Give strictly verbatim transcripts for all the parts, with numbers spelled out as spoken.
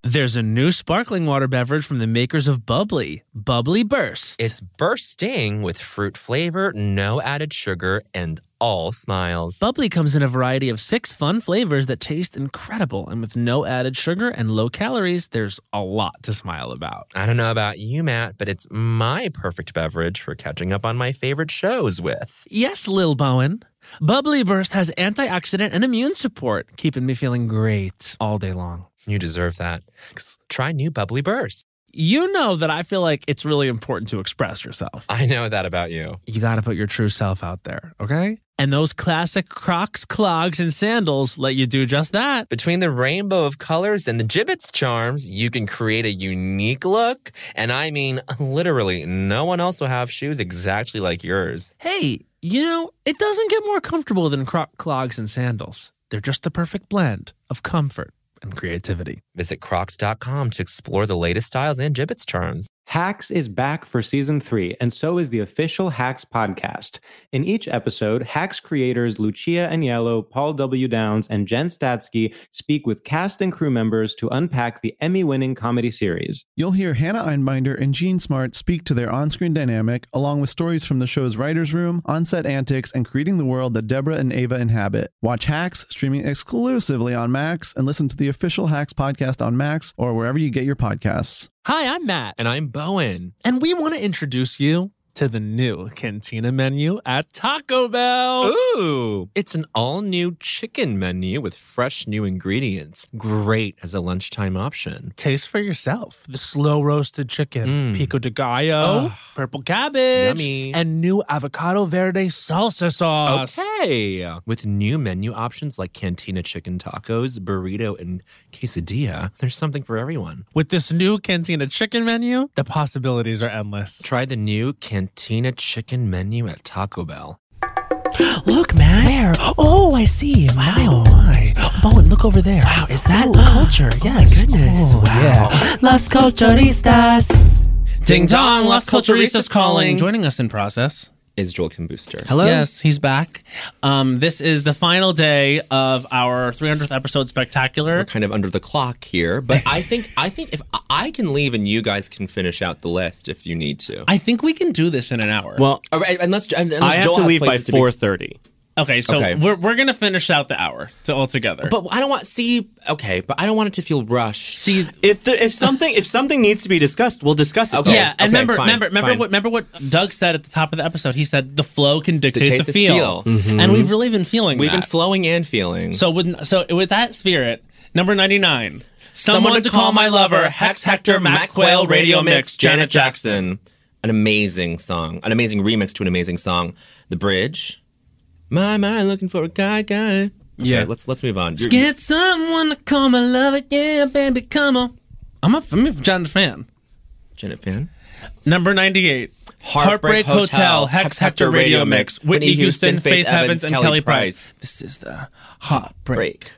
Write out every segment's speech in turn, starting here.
There's a new sparkling water beverage from the makers of Bubbly, Bubbly Burst. It's bursting with fruit flavor, no added sugar, and all smiles. Bubbly comes in a variety of six fun flavors that taste incredible. And with no added sugar and low calories, there's a lot to smile about. I don't know about you, Matt, but it's my perfect beverage for catching up on my favorite shows with. Yes, Lil Bowen. Bubbly Burst has antioxidant and immune support, keeping me feeling great all day long. You deserve that. Try new Bubbly Burst. You know that I feel like it's really important to express yourself. I know that about you. You got to put your true self out there, okay? And those classic Crocs, clogs, and sandals let you do just that. Between the rainbow of colors and the Jibbitz charms, you can create a unique look. And I mean, literally, no one else will have shoes exactly like yours. Hey, you know, it doesn't get more comfortable than Croc clogs and sandals. They're just the perfect blend of comfort and creativity. Visit crocs dot com to explore the latest styles and Jibbitz charms. Hacks is back for season three, and so is the official Hacks podcast. In each episode, Hacks creators Lucia Aniello, Paul W. Downs, and Jen Statsky speak with cast and crew members to unpack the Emmy-winning comedy series. You'll hear Hannah Einbinder and Gene Smart speak to their on-screen dynamic, along with stories from the show's writer's room, on-set antics, and creating the world that Deborah and Ava inhabit. Watch Hacks, streaming exclusively on Max, and listen to the official Hacks podcast on Max or wherever you get your podcasts. Hi, I'm Matt. And I'm Bowen. And we want to introduce you to the new Cantina menu at Taco Bell. Ooh, it's an all-new chicken menu with fresh new ingredients. Great as a lunchtime option. Taste for yourself. The slow roasted chicken, Mm. pico de gallo, Oh. purple cabbage, Yummy. and new avocado verde salsa sauce. Okay. With new menu options like Cantina chicken tacos, burrito, and quesadilla, there's something for everyone. With this new Cantina chicken menu, the possibilities are endless. Try the new Cantina chicken menu at Taco Bell. Look, man. Where? Oh, I see. My, oh, my. Bowen, look over there. Wow, is that culture? Yes. Oh, my goodness. Oh, wow. Yeah. Las Culturistas. Ding dong, Las Culturistas calling. Joining us in process Is Joel Kim Booster. Hello? Yes, he's back. Um, this is the final day of our three hundredth episode spectacular. We're kind of under the clock here, but I think I think if I can leave and you guys can finish out the list if you need to. I think we can do this in an hour. Well, All right, unless, unless I have Joel to has leave by places to be- four thirty. okay, so okay. we're we're gonna finish out the hour so all together. But I don't want see okay, but I don't want it to feel rushed. see, If the, if something if something needs to be discussed, we'll discuss it. Okay. yeah, and okay, remember, fine, remember, remember fine. what remember what Doug said at the top of the episode. He said the flow can dictate, Dictate the the feel, feel. and we've really been feeling We've that. been flowing and feeling. So with so with that spirit, number ninety-nine. Someone, to call my lover, Hex Hector Mac Quail Radio Mix, Janet Jackson. An amazing song. An amazing remix to an amazing song. The bridge. My mind looking for a guy guy. Okay, Yeah. let's let's move on. You're- Get someone to call my lover, yeah, baby, come on. I'm a, I'm a Janet fan. Janet fan. Number ninety-eight. Heartbreak Hotel, Hex Hector Radio Mix, Whitney Houston, Faith Evans, and Kelly Price. This is the Heartbreak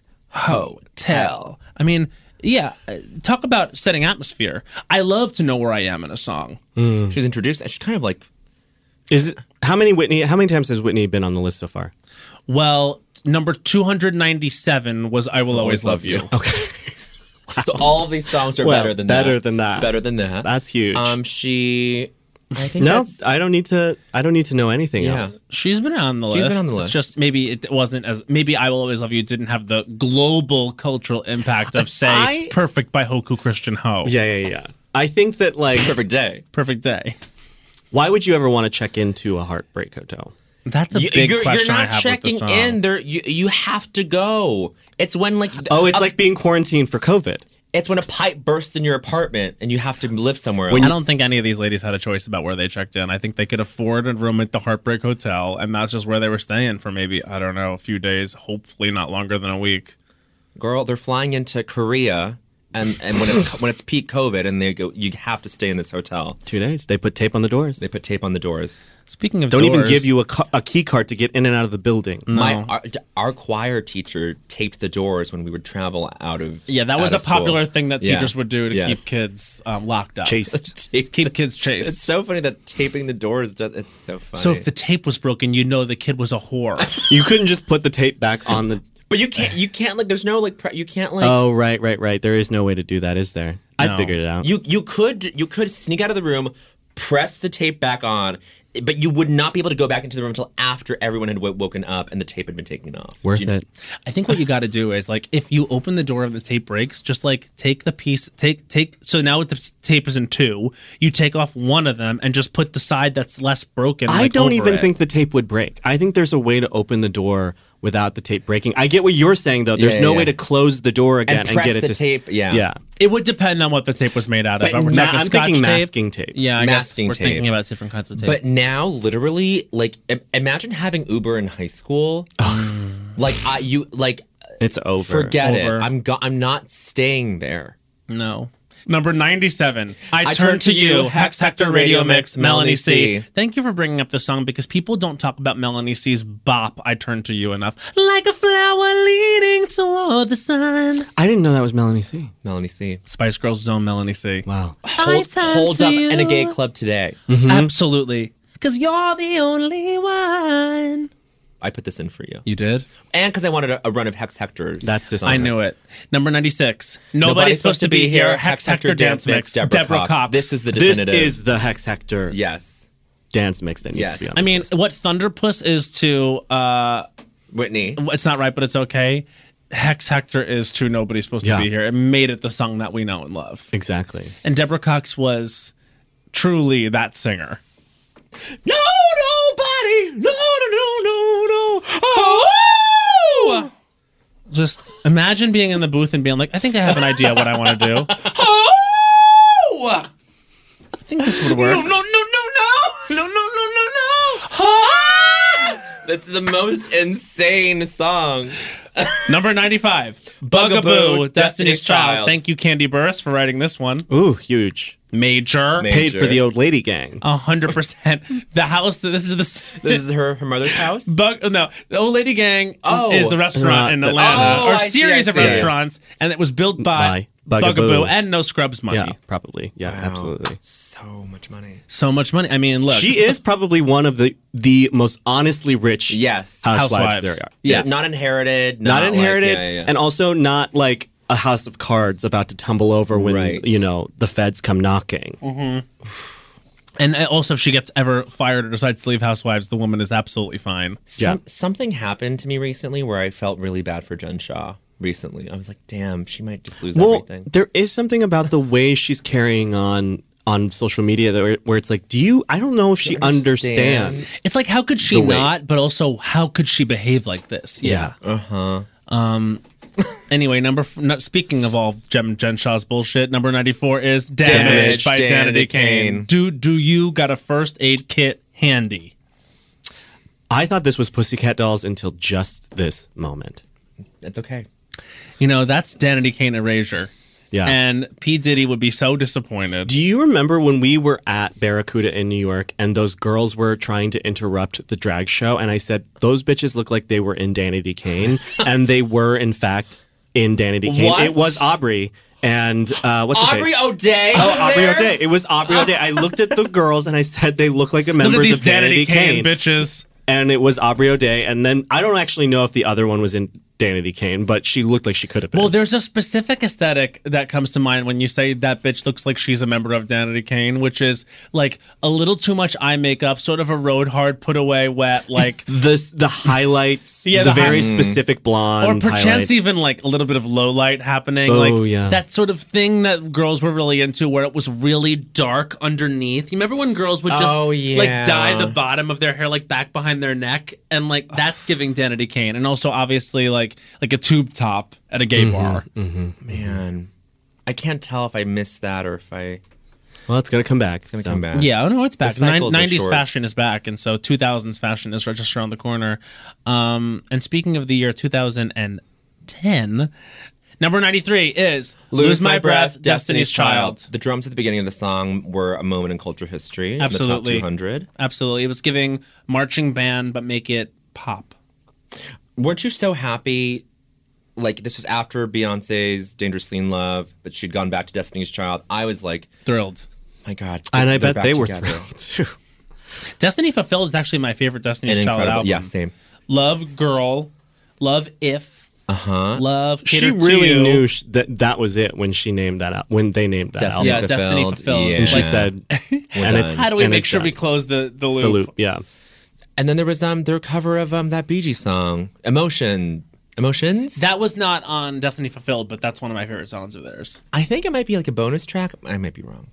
Hotel. I mean, yeah, uh, talk about setting atmosphere. I love to know where I am in a song. She's introduced. She's kind of like Is it, how many Whitney? How many times has Whitney been on the list so far? Well, number two hundred ninety-seven was I Will Always, Love You. Okay, so all of these songs are Well, better than better that. than that. Better than that. that's huge. Um, she. I think no, that's, I don't need to. I don't need to know anything Yeah. else. She's been on the She's list. been on the It's list. just maybe it wasn't as maybe I Will Always Love You didn't have the global cultural impact of say I- Perfect by Hoku Christian Ho. Yeah, yeah, yeah. I think that like, perfect day. Perfect Day. why would you ever want to check into a Heartbreak Hotel? That's a You, big you're, question you're I not have checking with the song. in. There, you you have to go. It's when like Oh, it's a- like being quarantined for COVID. it's when a pipe bursts in your apartment and you have to live somewhere When else. I don't think any of these ladies had a choice about where they checked in. I think they could afford a room at the Heartbreak Hotel, and that's just where they were staying for maybe, I don't know, a few days, hopefully not longer than a week. Girl, they're flying into Korea, and, and when it's when it's peak COVID, and they go, you have to stay in this hotel. Two days. They put tape on the doors. They put tape on the doors. Speaking of don't even doors- give you a, ca- a key card to get in and out of the building. No. My our, our choir teacher taped the doors when we would travel out of Yeah, that was out a of school. popular thing that Yeah. teachers would do to Yes. keep kids um, locked up. Chased. Tape- Keep kids chased. It's so funny that taping the doors does. It's so funny. So if the tape was broken, you know the kid was a whore. You couldn't just put the tape back on the But you can't. You can't like. There's no like. Pre- you can't like. Oh, right, right, right. There is no way to do that, is there? I No. figured it out. You you could you could sneak out of the room, press the tape back on, but you would not be able to go back into the room until after everyone had w- woken up and the tape had been taken off. Worth Do you- it. I think what you got to do is like if you open the door and the tape breaks, just like take the piece, take take. So now the tape is in two. You take off one of them and just put the side that's less broken. I like, don't over even it. think the tape would break. I think there's a way to open the door without the tape breaking. I get what you're saying, though. There's Yeah, no yeah. way to close the door again And and, press get it the to tape, yeah. Yeah. It would depend on what the tape was made out of. But We're ma- talking I'm Scotch thinking tape? masking tape. Yeah, I Masking guess we're tape. thinking about different kinds of tape. But now, literally, like im- imagine having Uber in high school. like I you like It's over. forget Over. it. I'm go- I'm not staying there. No. Number ninety-seven. I, I turn, to you, Hex Hector Radio Mix, Melanie C. C. Thank you for bringing up the song because people don't talk about Melanie C's bop, I Turn to You, enough. Like a flower leading toward the sun. I didn't know that was Melanie C. Melanie C. Spice Girls Zone, Melanie C. Wow. Hold, turn hold to up you. in a gay club today. Absolutely. Because you're the only one. I put this in for you. You did? And because I wanted a, a run of Hex Hector. That's the songs. I knew it. Number ninety-six. Nobody's, supposed to be here. Hex Hector Dance Mix. Deborah, Cox. This is the This definitive. is the Hex Hector yes. dance mix that needs Yes. to be on I this mean, list. what Thunderpuss is to, uh, Whitney. it's not right, but it's okay. Hex Hector is to Nobody's Supposed Yeah. to Be Here. It made it the song that we know and love. Exactly. And Deborah Cox was truly that singer. No, nobody. No, no, no, no, no. Oh! Just imagine being in the booth and being like, I think I have an idea what I want to do. Oh! I think this would work. No, no, no, no, no. No, no, no, no, no. Ah! That's the most insane song. Number ninety-five. Bugaboo, Bugaboo, Destiny's Destiny's Child. Child. Thank you, Candy Burris, for writing this one. Ooh, huge. Major. Ma- Paid Major. for the old lady gang. A hundred percent. The house. This is the. This is her, her mother's house? Bug, no, the Old Lady Gang Oh. is the restaurant in Uh, the- Atlanta, Oh, or I see, series I of see. restaurants, and it was built by, By Bugaboo. Bugaboo. and No Scrubs money. Yeah, probably. Yeah, Wow. absolutely. So much money. So much money. I mean, look, She is probably one of the the most honestly rich Yes. housewives, Housewives. there are. Yes. Not inherited. Not, Not, like- inherited, yeah, yeah, yeah. and also not like a house of cards about to tumble over when Right. you know the feds come knocking. and also if she gets ever fired or decides to leave Housewives, the woman is absolutely fine. Yeah. Some, something happened to me recently where I felt really bad for Jen Shaw recently. I was like, damn, she might just lose Well, everything. there is something about the way she's carrying on on social media that where, where it's like, do you? I don't know if she understand. understands. It's like, how could she The way- not? But also, how could she behave like this? Yeah. Uh-huh. Anyway, number f- not, speaking of all Jen, Jen Shaw's bullshit, number ninety-four is Damaged, Damaged, by Danity Danity Kane. Kane. Do do you got a first aid kit handy? I thought this was Pussycat Dolls until just this moment. It's okay. You know, that's Danity Kane erasure. Yeah. And P. Diddy would be so disappointed. Do you remember when we were at Barracuda in New York and those girls were trying to interrupt the drag show? And I said, those bitches look like they were in Danity Kane. And they were, in fact, in Danity Kane. What? It was Aubrey. And uh, what's her Aubrey face? O'Day. Oh, was Aubrey there? O'Day. It was Aubrey O'Day. I looked at the girls and I said they look like a Look members at these of Danity, Danity Kane Kane. bitches. And it was Aubrey O'Day. And then I don't actually know if the other one was in Danity Kane, but she looked like she could have been. Well, there's a specific aesthetic that comes to mind when you say that bitch looks like she's a member of Danity Kane, which is like a little too much eye makeup, sort of a road hard, put away wet, like, the the highlights, Yeah, the the very hi- specific blonde, or perchance highlight. even like a little bit of low light happening. Oh, like yeah. that sort of thing that girls were really into where it was really dark underneath. You remember when girls would just Oh, like yeah. dye the bottom of their hair like back behind their neck, and like that's giving Danity Kane. And also obviously like like a tube top at a gay Mm-hmm. bar. Man. I can't tell if I missed that or if I... Well, it's gonna come back. It's gonna come back. Yeah, oh no, it's back. The cycles Nin- are nineties short. fashion is back, and so two thousands fashion is right just around the corner. Um, and speaking of the year two thousand ten, number ninety-three is Lose, My Breath, Destiny's Child. The drums at the beginning of the song were a moment in culture history. In the Absolutely. top two hundred. Absolutely. It was giving marching band, but make it pop. Weren't you so happy? Like, this was after Beyonce's Dangerously in Love, but she'd gone back to Destiny's Child. I was like, Thrilled. my God. And I they're bet back they were together. thrilled too. Destiny Fulfilled is actually my favorite Destiny's And Child incredible. album. Yeah, same. Love Girl, Love If, Uh-huh. Love. She Cater to really You. knew sh- that that was it when she named that out. When they named that Destiny album, Yeah, Destiny Fulfilled. Fulfilled. Yeah. and she Like, said, and it's, how do we and make it's sure we done. close the, the loop? the loop? Yeah. And then there was um their cover of um that Bee Gees song, Emotion. Emotions? That was not on Destiny Fulfilled, but that's one of my favorite songs of theirs. I think it might be like a bonus track. I might be wrong.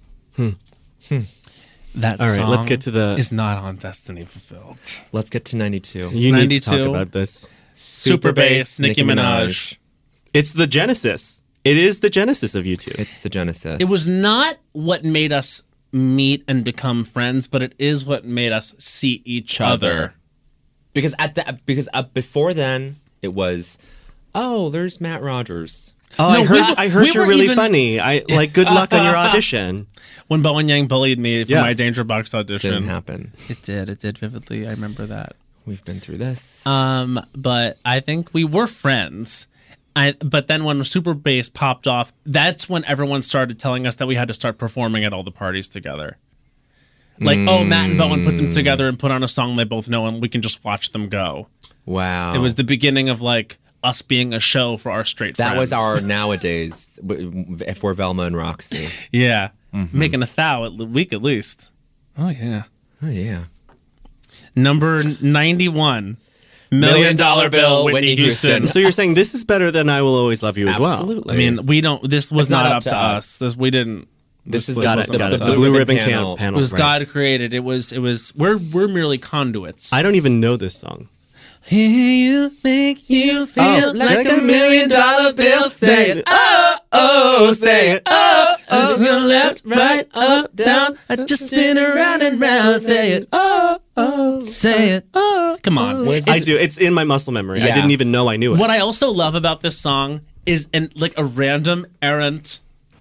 That All right, song let's get to the- is not on Destiny Fulfilled. Let's get to ninety-two. You need to talk ninety-two. about this. Super Bass, Nicki Minaj. It's the genesis. It is the genesis of U two. It's the Genesis. It was not what made us meet and become friends, but it is what made us see each other. because at that because uh, before then it was, oh, there's Matt Rogers. Oh, No, I we heard. were- I heard we you're were really even- funny. I like. Good luck on your audition. When Bowen Yang bullied me for Yeah. my Danger Box audition. Didn't happen. It did. It did vividly. I remember that. We've been through this. Um, but I think we were friends. I, but then when Super Bass popped off, that's when everyone started telling us that we had to start performing at all the parties together. Like, oh, Matt and Bowen put them together and put on a song they both know, and we can just watch them go. Wow. It was the beginning of like us being a show for our straight that friends. was our nowadays w- if we're Velma and Roxy. yeah, making a thou a week at least. Oh yeah. Oh yeah. Number ninety-one, Million Dollar Bill, Whitney Houston. So you're saying this is better than I Will Always Love You as well. Absolutely. I mean, we don't. This was It's not, up to us. This we didn't. This is was- got wasn't it. The, up the, to The us. blue ribbon panel. panel. panel It was right. God created. It was. It was. We're we're merely conduits. I don't even know this song. You think you feel Oh, like a million dollar bill? Say it. Oh, oh, say it. Oh, Oh, oh, left, right, up, down. I just spin around and round. Say it. oh, oh. Say it. Oh, Come on. I do. It's in my muscle memory. I Yeah. didn't even know I knew it. What I also love about this song is an like a random errant.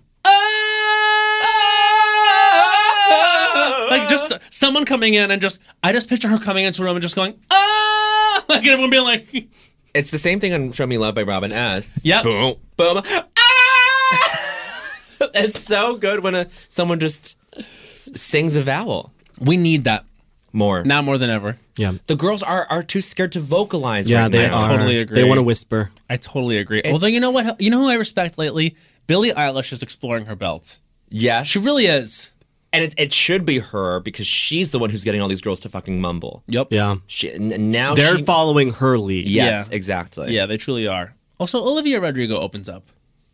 Like just someone coming in and just I just picture her coming into a room and just going ah, like everyone being like, It's the same thing on Show Me Love by Robin S. Yep. Boom. Boom. Ah! It's so good when a someone just s- sings a vowel. we need that More. now more than ever. yeah. The girls are are too scared to vocalize Yeah, right they now. are. totally agree. They want to whisper. I totally agree. Although you know what, you know who I respect lately? Billie Eilish is exploring her belt. Yes. She really is. And it, it should be her because she's the one who's getting all these girls to fucking mumble. Yep. Yeah. She, n- now They're she, following her lead. Yes, Yeah. exactly. Yeah, they truly are. Also, Olivia Rodrigo opens up.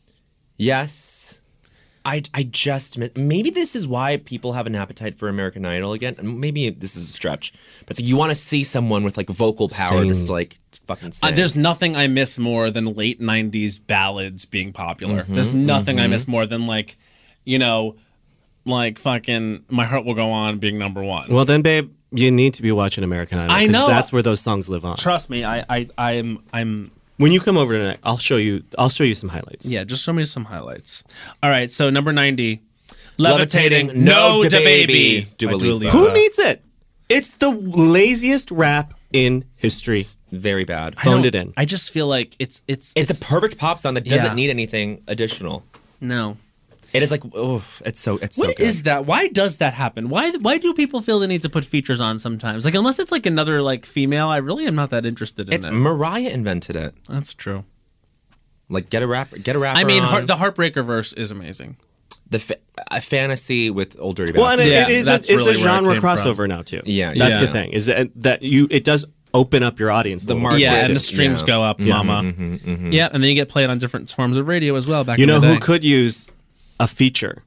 Yes. I, I just mi- maybe this is why people have an appetite for American Idol again. And maybe this is a stretch, but it's like you want to see someone with like vocal power, Sing. just to, like fucking sing. Uh, there's nothing I miss more than late nineties ballads being popular. Mm-hmm, There's nothing I miss more than like, you know, like fucking My Heart Will Go On being number one. Well, then, babe, you need to be watching American Idol. I 'cause know. That's where those songs live on. Trust me, I, I, I am, I'm. When you come over tonight, I'll show you. I'll show you some highlights. Yeah, just show me some highlights. All right, so number ninety, Levitating, Levitating, No No Da Da Baby. Baby. Dua by Dua Lipa. Lipa. Who needs it? It's the laziest rap in history. Very bad. I don't- Phoned it in. I just feel like it's it's It's, a perfect pop song that doesn't Yeah. need anything additional. no. It is like, oh, it's so, it's so What good. is that? Why does that happen? Why why do people feel the need to put features on sometimes? Like unless it's like another like female, I really am not that interested in It's it. Mariah invented it. That's true. Like get a rap, get a rapper. I mean, on. heart, the Heartbreaker verse is amazing. the fa- a fantasy with Old Dirty Well, and Bastard. it, Yeah, it is. A, that's it's really a where it genre came from. crossover now too. Yeah, that's yeah. the thing. Is that that you? It does open up your audience. The a little market. bit, Yeah, Market. too. and the streams Yeah. go up, mama. Mm-hmm, Yeah, and then you get played on different forms of radio as well. Back You in know the who day. could use a feature?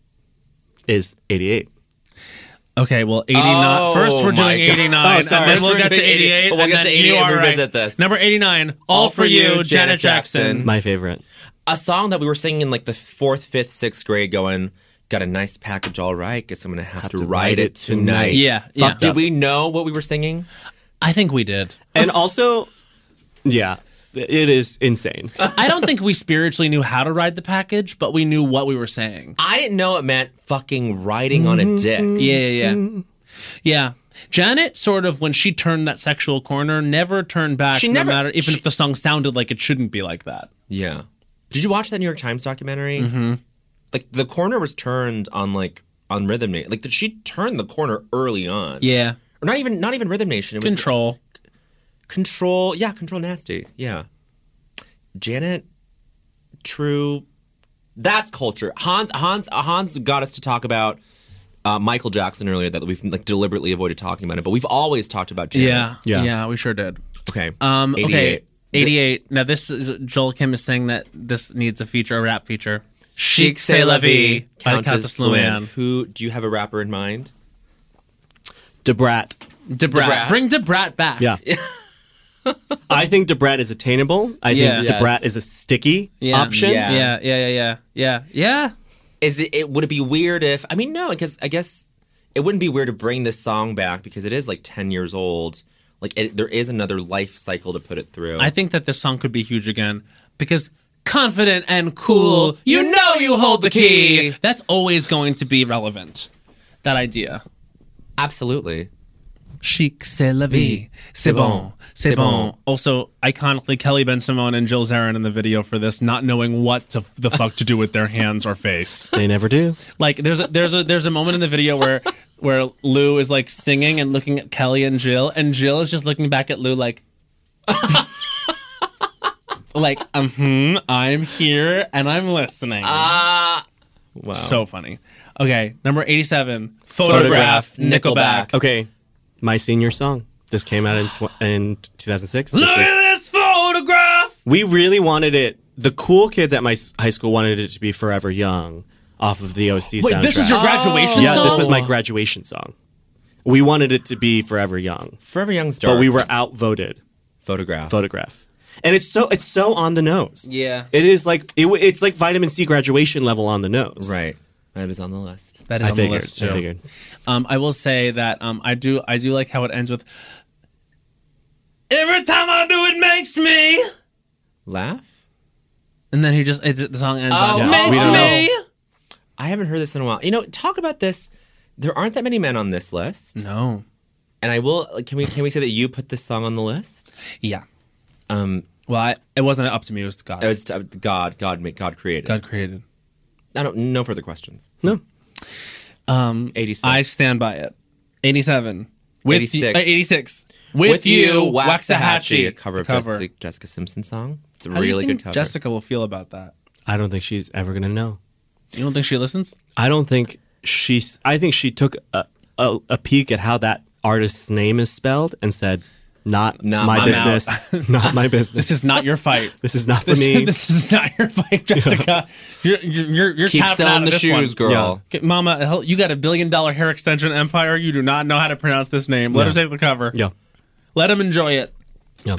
Is eighty-eight. Okay, well, eighty-nine. Oh, First, we're my doing God. eighty-nine, Oh, sorry. and then we'll We're get to doing eighty. eighty-eight. We'll and get to then eighty you and are revisit right. this. Number eighty-nine, All, for You, Janet Jackson. My favorite. A song that we were singing in like the fourth, fifth, sixth grade, going, got a nice package, all right. Guess I'm gonna have, to, write it tonight. Yeah, Fuck, yeah. Did we know what we were singing? I think we did. And also, yeah, it is insane. I don't think we spiritually knew how to ride the package, but we knew what we were saying. I didn't know it meant fucking writing on a dick. Yeah, yeah, yeah. Yeah. Janet sort of, when she turned that sexual corner, never turned back. She no never- matter, even she- if the song sounded like it shouldn't be like that. Yeah. Did you watch that New York Times documentary? Mm-hmm. Like the corner was turned on like on Rhythm Nation. Like did she turn the corner early on? Yeah. Or not even not even Rhythm Nation. It was Control. Control. Yeah, Control Nasty. Yeah. Janet, true. That's culture. Hans Hans Hans got us to talk about uh, Michael Jackson earlier that we've like deliberately avoided talking about it, but we've always talked about Janet. Yeah, Yeah. yeah, we sure did. Okay. Um, okay, eighty-eight. eighty-eight. Now this is Joel Kim is saying that this needs a feature, a rap feature. Chic C'est La Vie, by Countess Countess Luann. Luann. Who do you have a rapper in mind? Debrat. Debrat. Debrat. Bring Debrat back. Yeah. I think Debrat is attainable. I Yeah. think Yes. Debrat is a sticky Yeah. option. Yeah. Yeah, yeah, yeah, yeah, yeah, yeah. Is it, it would it be weird if I mean no, because I guess it wouldn't be weird to bring this song back because it is like ten years old. Like it, there is another life cycle to put it through. I think that this song could be huge again because confident and cool, you know you hold the key. That's always going to be relevant. That idea. Absolutely. Chic, c'est la vie. C'est bon, c'est bon. Also, iconically, Kelly Ben Simone and Jill Zarin in the video for this, not knowing what to, the fuck to do with their hands or face. They never do. Like, there's a, there's a there's a moment in the video where where Lou is like singing and looking at Kelly and Jill, and Jill is just looking back at Lou like, like, um, I'm here and I'm listening. Ah. wow. So funny. Okay, number eighty-seven. Photograph, Photograph, Nickelback. Okay, my senior song. This came out in tw- in two thousand six. This Look was- at this photograph. we really wanted it. The cool kids at my s- high school wanted it to be Forever Young off of the O C Wait, soundtrack. this was your graduation yeah, song? this was my graduation song. We wanted it to be Forever Young, Forever Young's dark. but we were outvoted. Photograph. Photograph, and it's so it's so on the nose. Yeah. It is like it, w- it's like vitamin C graduation level on the nose. Right. That is on the list. That is I on figured. the list too. I figured. Um, I will say that um, I do I do like how it ends with every time I do it makes me, Laugh? and then he just it, the song ends Oh, on yeah. makes We don't me. I haven't heard this in a while. You know, talk about this. There aren't that many men on this list. No. And I will like, can we can we say that you put this song on the list? Yeah. Um Well, I, it wasn't up to me. It was God. it was uh, God, God made God created. God created. I don't no further questions. No. Um, eighty-six. I stand by it. eighty-seven. With eighty-six. You, uh, eighty-six. With, you, Waxahachie. a cover of The cover. Jessica, Jessica Simpson song. It's a How do you really think good cover. Jessica will feel about that? I don't think she's ever gonna know. You don't think she listens? I don't think she's. I think she took a, a, a peek at how that artist's name is spelled and said, "Not, Not my my business. Not my business. This is not your fight. This is not for This, me." this is not your fight, Jessica. You're you're you're, you're Keep tapping out selling of the this shoes, one. girl. Okay, Mama, hell, you got a billion dollar hair extension empire. You do not know how to pronounce this name. Let Yeah. her take the cover. yeah. Let him enjoy it. Yeah.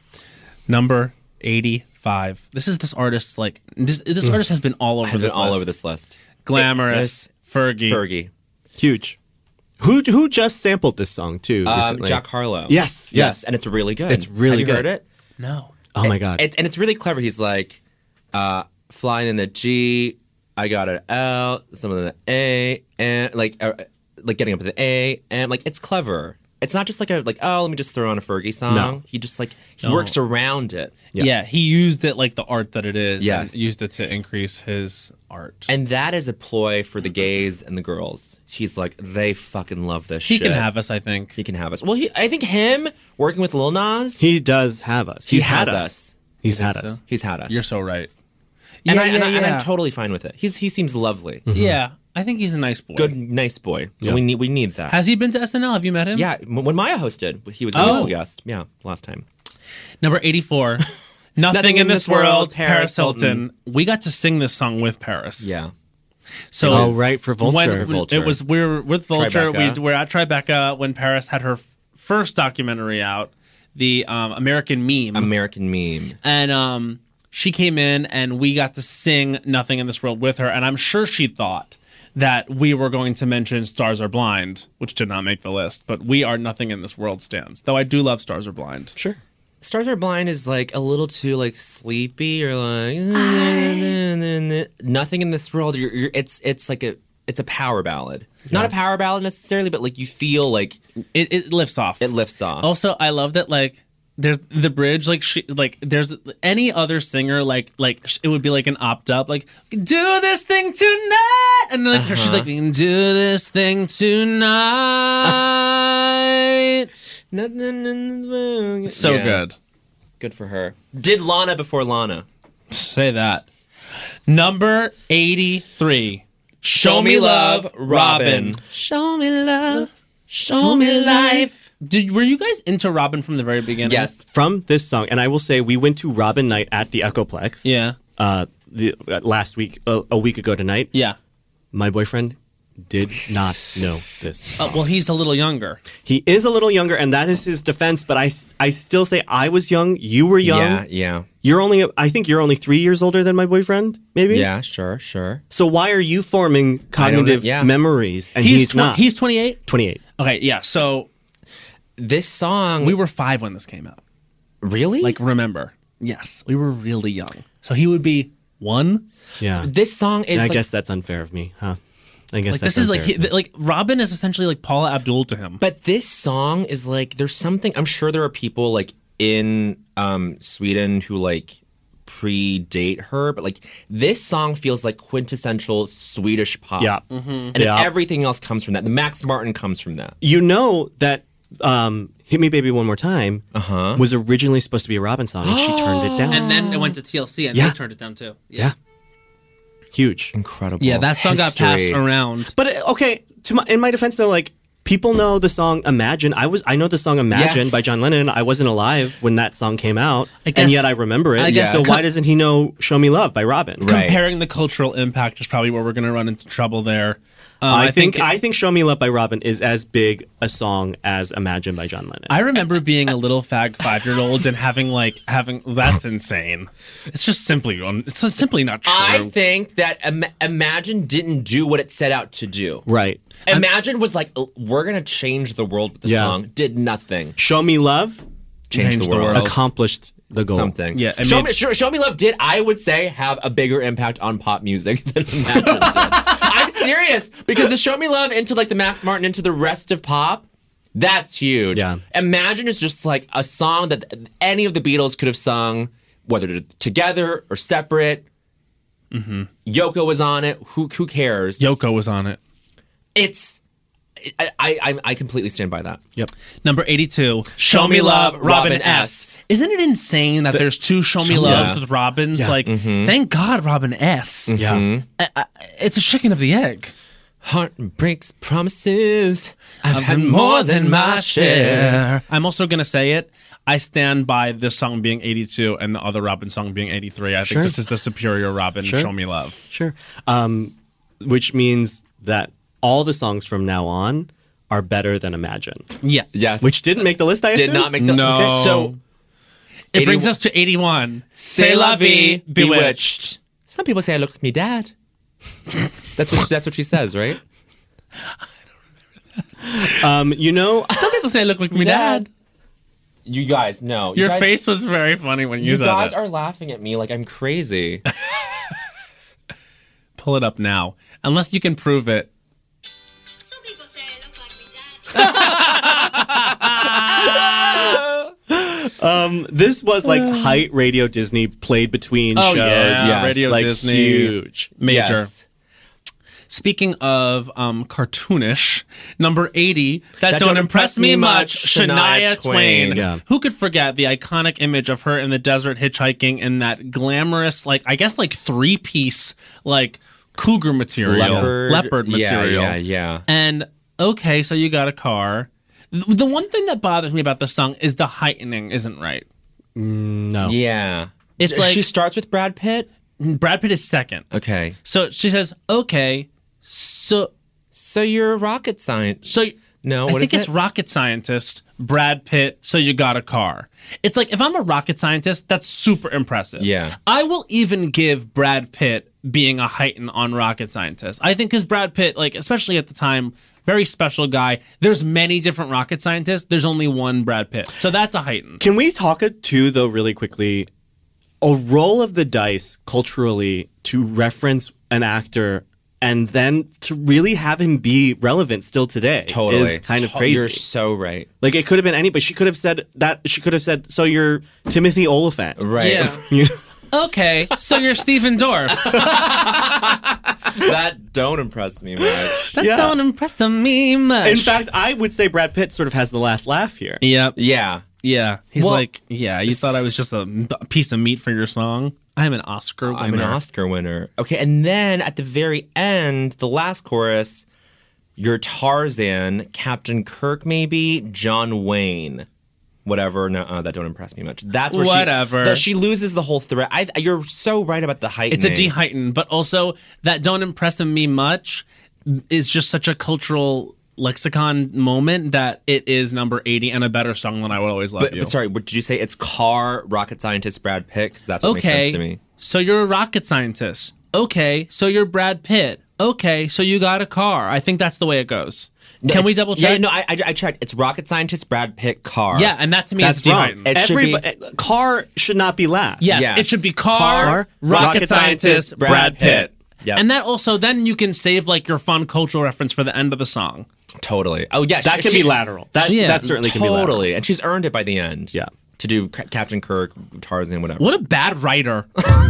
Number eighty-five. This is this artist's like this. This artist has been all over. Has this been all list. over this list. Glamorous, Fergie. Fergie. Huge. Who who just sampled this song too? Um, recently? Jack Harlow. Yes, Yes, yes. and it's really good. It's really Have you good. heard it? No. Oh my god. It, and it's really clever. He's like, uh, flying in the G, I got it out, some of the A, and like, uh, like getting up to the A, and like, it's clever. It's not just like a like, oh, let me just throw on a Fergie song. No. He just like he No. works around it, Yeah. he used it like the art that it is. Yes. and used it to increase his art. and that is a ploy for the gays and the girls. He's like, they fucking love this. he shit. can have us, I think. He can have us. Well, he, I think him working with Lil Nas, he does have us. he He's has had us. us. He's had so? us. He's had us. You're so right. and, yeah, I, and, yeah, I, and yeah. I'm totally fine with it. He's he seems lovely, Yeah, I think he's a nice boy. good, nice boy. Yeah. We need we need that. Has he been to S N L? Have you met him? Yeah, m- when Maya hosted, he was a Oh. musical guest. Yeah, last time. Number eighty-four. Nothing, in this world, Paris Hilton. We got to sing this song with Paris. Yeah. So Oh, right, for Vulture. When, Vulture. It was we were with Vulture. Tribeca. We were at Tribeca when Paris had her f- first documentary out, the um, American Meme, American Meme. and um, she came in and we got to sing Nothing in This World with her. And I'm sure she thought that we were going to mention Stars Are Blind, which did not make the list, but We Are Nothing in This World stands. Though I do love Stars Are Blind. Sure. Stars Are Blind is like a little too like sleepy or like nothing in this world. You're, you're, it's it's like a it's a power ballad. Not a power ballad necessarily, but like you feel like It, it lifts off. it lifts off. Also, I love that like there's the bridge like she like there's any other singer like like sh- it would be like an opt up like do this thing tonight and then like her she's like we can do this thing tonight. Nothing in this world. So Yeah. good. Good for her. Did Lana before Lana. Say that. Number eighty-three. Show Me Love, Robin. Show me love. Show me life. Did were you guys into Robin from the very beginning? Yes. From this song, and I will say we went to Robin Night at the Echoplex. Yeah. Uh, the uh, last week, uh, a week ago tonight. Yeah. My boyfriend did not know this song. Uh, well, he's a little younger. He is a little younger, and that is his defense. But I, I still say I was young. You were young. Yeah, yeah. You're only, I think you're only three years older than my boyfriend, maybe? Yeah, sure, sure. So why are you forming cognitive yeah. memories and He's he's, tw- not? He's twenty-eight? twenty-eight. Okay, yeah. So This song... we were five when this came out. Really? Like, remember. Yes. We were really young. So he would be one. Yeah. This song is I like... guess that's unfair of me, huh? I guess Like, that's this is like, unfair he, of me. like, Robin is essentially like Paula Abdul to him. But this song is like... There's something... I'm sure there are people like in um, Sweden who like predate her, but like this song feels like quintessential Swedish pop. Yeah. And Yeah. everything else comes from that. The Max Martin comes from that. You know that um, Hit Me Baby One More Time Uh-huh. was originally supposed to be a Robin song, and she turned it down. And then it went to T L C and Yeah. they turned it down too. yeah. Huge. Incredible. Yeah, that song got passed History. around. But uh, okay, to my, in my defense though, like people know the song Imagine. I was I know the song Imagine Yes. by John Lennon. I wasn't alive when that song came out, I guess- and yet I remember it. I guess- so Yeah. why doesn't he know Show Me Love by Robin? Right. Comparing the cultural impact is probably where we're going to run into trouble there. Um, I, think, it- I think Show Me Love by Robin is as big a song as Imagine by John Lennon. I remember being a little fag five-year-old and having like having that's insane. It's just simply un- it's just simply not true. I think that Im- Imagine didn't do what it set out to do. right. Imagine was like, we're going to change the world with the Yeah. song. Did nothing. Show Me Love Change, Changed the the world. world. accomplished the goal. Something. Yeah, I show, mean- me, show, show Me Love did, I would say, have a bigger impact on pop music than Imagine did. I'm serious. Because the Show Me Love into like the Max Martin into the rest of pop, that's huge. Yeah. Imagine is just like a song that any of the Beatles could have sung, whether together or separate. Mm-hmm. Yoko was on it. Who who cares? Yoko was on it. It's I, I I completely stand by that. Yep. Number eighty-two, Show Me Love, Robin S. Isn't it insane that there's two Show Me Show- Loves Yeah. with Robins? Yeah. Like, thank God Robin S. Yeah. I- I- it's a chicken of the egg. Heart breaks promises. I've, I've had more than my share. I'm also going to say it. I stand by this song being eighty-two and the other Robin song being eighty-three. I Sure. think this is the superior Robin, Sure. Show Me Love. Sure. Um, which means that all the songs from now on are better than Imagine. Yeah. Yes. Which didn't make the list, I did assume? not make the No. okay, so It brings eighty us to eighty-one. C'est la vie, Bewitched. bewitched. Some people say I look like me dad. That's what that's what she says, right? Um, you know, Some people say I look like me dad. You guys, no. Your you guys, face was very funny when you, You said guys it. are laughing at me like I'm crazy. Pull it up now. Unless you can prove it. Some people say I look like me dad. um, this was like height Radio Disney played between Oh, shows. yeah. Yes. Radio like Disney. huge. Major. Yes. Speaking of um, cartoonish, number eighty, That, That Don't, Don't Impress Impress Me Me Much, Much, Shania Shania Twain. Twain. Yeah. Who could forget the iconic image of her in the desert hitchhiking in that glamorous, like, I guess, like, three-piece, like, cougar material. Leopard. Leopard material. Yeah, yeah, yeah. And, okay, so you got a car. Th- The one thing that bothers me about this song is the heightening isn't right. No. Yeah. It's She like- starts with Brad Pitt. Brad Pitt is second. Okay. So she says, okay, so... So you're a rocket scientist. So No, I what think is it's it? rocket scientist, Brad Pitt, so you got a car. It's like, if I'm a rocket scientist, that's super impressive. Yeah. I will even give Brad Pitt being a heighten on rocket scientist. I think because Brad Pitt, like, especially at the time, very special guy. There's many different rocket scientists. There's only one Brad Pitt. So that's a heighten. Can we talk it too, though, really quickly? A roll of the dice culturally to reference an actor and then to really have him be relevant still today Totally. is kind of To- crazy. You're so right. Like it could have been anybody. She could have said that. She could have said, "So you're Timothy Oliphant." Right. Yeah. You- Okay, so you're Stephen Dorff. That don't impress me much. That Yeah. don't impress me much. In fact, I would say Brad Pitt sort of has the last laugh here. yep. Yeah. Yeah. He's Well, like, yeah, you thought I was just a m- piece of meat for your song? I'm an Oscar winner. I'm an Oscar winner. Okay, and then at the very end, the last chorus, you're Tarzan, Captain Kirk maybe, John Wayne. Whatever, no, uh, that don't impress me much. That's where Whatever. she that she loses the whole thread. I, you're so right about the heightening. It's a de-heighten, but also that don't impress me much is just such a cultural lexicon moment that it is number eighty and a better song than I Will Always Love But, You. but sorry, what, did you say it's Car, Rocket Scientist, Brad Pitt? Because that's what makes Okay, sense to me. so you're a rocket scientist. Okay, so you're Brad Pitt. Okay, so you got a car. I think that's the way it goes. No, Can we it's- double check? Yeah, no, I, I, I checked. It's Rocket Scientist, Brad Pitt, Car. Yeah, and that to me That's is wrong. de-heightened. It should Every be- car should not be last. Yes, Yes. it should be car, Car, rocket, rocket scientist, scientist, Brad, Brad Pitt. Pitt. Yep. And that also, then you can save like your fun cultural reference for the end of the song. Totally. Oh, yeah. That she- can she- be lateral. That, Yeah, that certainly can be lateral. Totally. And she's earned it by the end. Yeah. To do C- Captain Kirk, Tarzan, whatever. What a bad writer.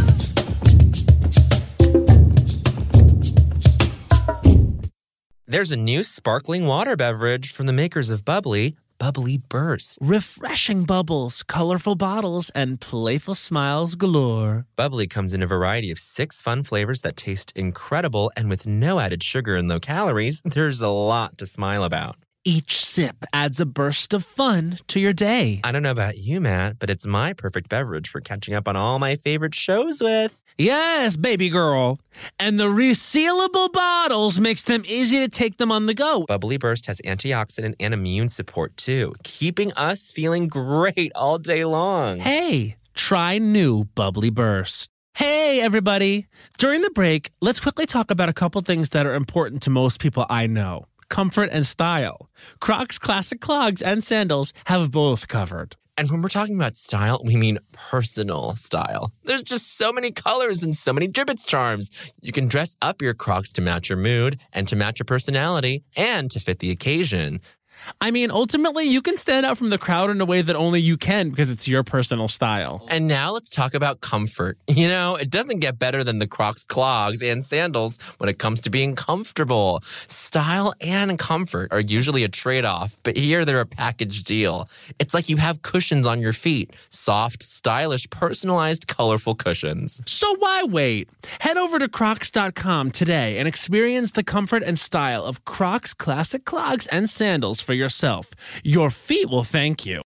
There's a new sparkling water beverage from the makers of Bubbly, Bubbly Burst. Refreshing bubbles, colorful bottles, and playful smiles galore. Bubbly comes in a variety of six fun flavors that taste incredible, and with no added sugar and low calories, there's a lot to smile about. Each sip adds a burst of fun to your day. I don't know about you, Matt, but it's my perfect beverage for catching up on all my favorite shows with. Yes, baby girl. And the resealable bottles makes them easy to take them on the go. Bubbly Burst has antioxidant and immune support too, keeping us feeling great all day long. Hey, try new Bubbly Burst. Hey, everybody. During the break, let's quickly talk about a couple things that are important to most people I know. Comfort and style. Crocs classic clogs and sandals have both covered. And when we're talking about style, we mean personal style. There's just so many colors and so many gibbets charms. You can dress up your Crocs to match your mood and to match your personality and to fit the occasion. I mean, ultimately, you can stand out from the crowd in a way that only you can because it's your personal style. And now let's talk about comfort. You know, it doesn't get better than the Crocs clogs and sandals when it comes to being comfortable. Style and comfort are usually a trade-off, but here they're a package deal. It's like you have cushions on your feet. Soft, stylish, personalized, colorful cushions. So why wait? Head over to crocs dot com today and experience the comfort and style of Crocs classic clogs and sandals for yourself. Your feet will thank you.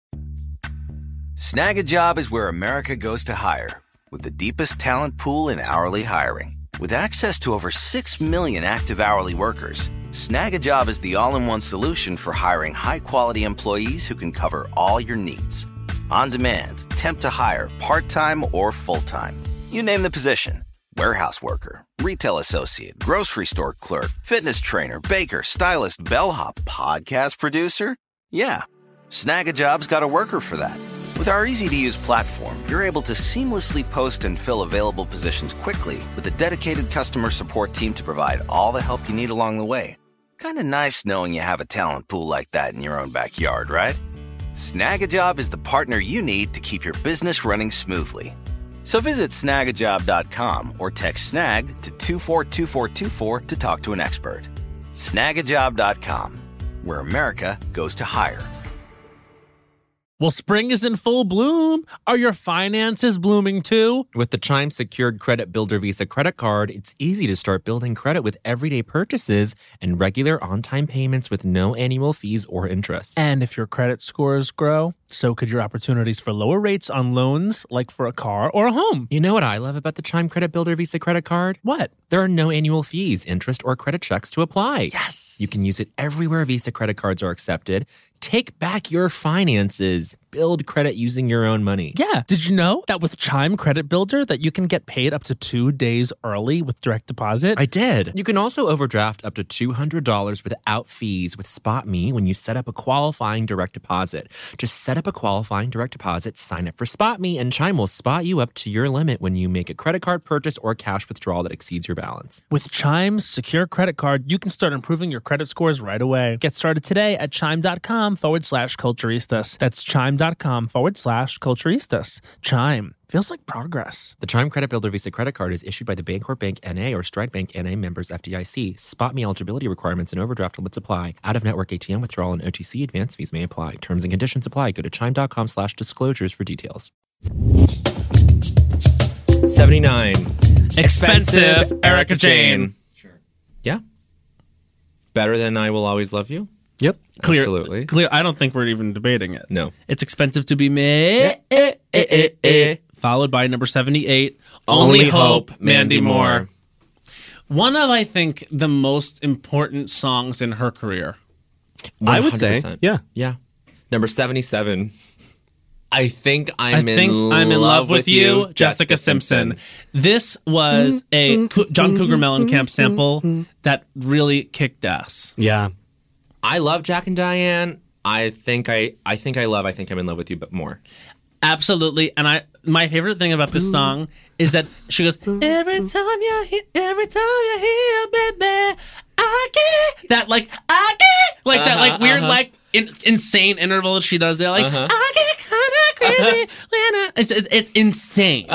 Snag a Job is where America goes to hire, with the deepest talent pool in hourly hiring. With access to over six million active hourly workers, Snag a Job is the all-in-one solution for hiring high-quality employees who can cover all your needs. On demand, temp to hire, part-time or full-time. You name the position. Warehouse worker, retail associate, grocery store clerk, fitness trainer, baker, stylist, bellhop, podcast producer. Yeah, Snag a Job's got a worker for that. With our easy-to-use platform, you're able to seamlessly post and fill available positions quickly with a dedicated customer support team to provide all the help you need along the way. Kind of nice knowing you have a talent pool like that in your own backyard, right? Snag a Job is the partner you need to keep your business running smoothly. So visit snag a job dot com or text snag to two four two four two four to talk to an expert. snag a job dot com, where America goes to hire. Well, spring is in full bloom. Are your finances blooming too? With the Chime Secured Credit Builder Visa credit card, it's easy to start building credit with everyday purchases and regular on-time payments with no annual fees or interest. And if your credit scores grow, so could your opportunities for lower rates on loans, like for a car or a home. You know what I love about the Chime Credit Builder Visa credit card? What? There are no annual fees, interest, or credit checks to apply. Yes! You can use it everywhere Visa credit cards are accepted. Take back your finances. Build credit using your own money. Yeah. Did you know that with Chime Credit Builder that you can get paid up to two days early with direct deposit? I did. You can also overdraft up to two hundred dollars without fees with SpotMe when you set up a qualifying direct deposit. Just set up a qualifying direct deposit, sign up for SpotMe, and Chime will spot you up to your limit when you make a credit card purchase or cash withdrawal that exceeds your balance. With Chime's secure credit card, you can start improving your credit scores right away. Get started today at chime dot com forward slash culturistas. That's chime chime.com forward slash culturistas. Chime. Feels like progress. The Chime Credit Builder Visa credit card is issued by the Bancorp Bank N A or Stride Bank N A members F D I C. Spot me eligibility requirements and overdraft limits apply. Out-of-network A T M withdrawal and O T C advance fees may apply. Terms and conditions apply. Go to chime.com slash disclosures for details. seventy-nine. Expensive Erica Jane. Sure. Yeah. Better than I Will Always Love You? Yep. Clear, Absolutely. Clear. I don't think we're even debating it. No. It's expensive to be made. Eh, eh, eh, eh. Followed by number seventy-eight, Only Only Hope, Hope, Mandy Mandy Moore. Moore. One of, I think, the most important songs in her career. I would say, one hundred percent. yeah. Yeah. Number seventy-seven. I think I'm, I in, think I'm in love with you, Jessica, Jessica Simpson. This was a Coo- John Cougar Mellencamp sample that really kicked ass. Yeah. I love Jack and Diane. I think I, I think I love I Think I'm in Love with You, but more. Absolutely. And I my favorite thing about this song is that she goes, every time you're here, every time you're here, baby, I get that like I get like that like weird like in, insane interval that she does there, like Uh-huh. I get kinda crazy when I, it's, it's it's insane.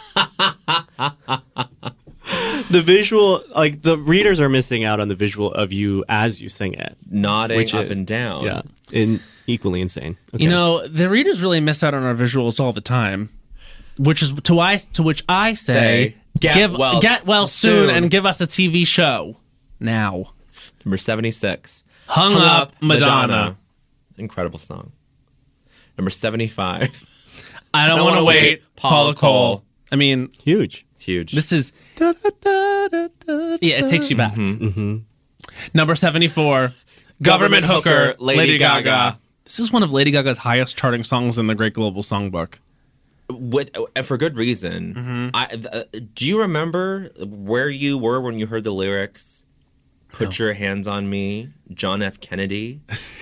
The visual, like the readers are missing out on the visual of you as you sing it. Nodding Which up is- and down. Yeah. In equally insane. Okay. You know, the readers really miss out on our visuals all the time, which is to I to which I say, Say, get give, well get well soon, soon. and give us a T V show now. Number seventy-six. Hung, Up, Madonna. Incredible song. Number seventy-five. I don't Don't want to Wanna wait, Wait, Paula Paula Cole. Cole. I mean, Huge. Huge. this is yeah, it takes you back. Number seventy-four, Government Hooker, Lady, Gaga. This is one of Lady Gaga's highest charting songs in the Great Global Songbook. With, uh, for good reason. Mm-hmm. I, uh, do you remember where you were when you heard the lyrics? Put your hands on me, John F. Kennedy.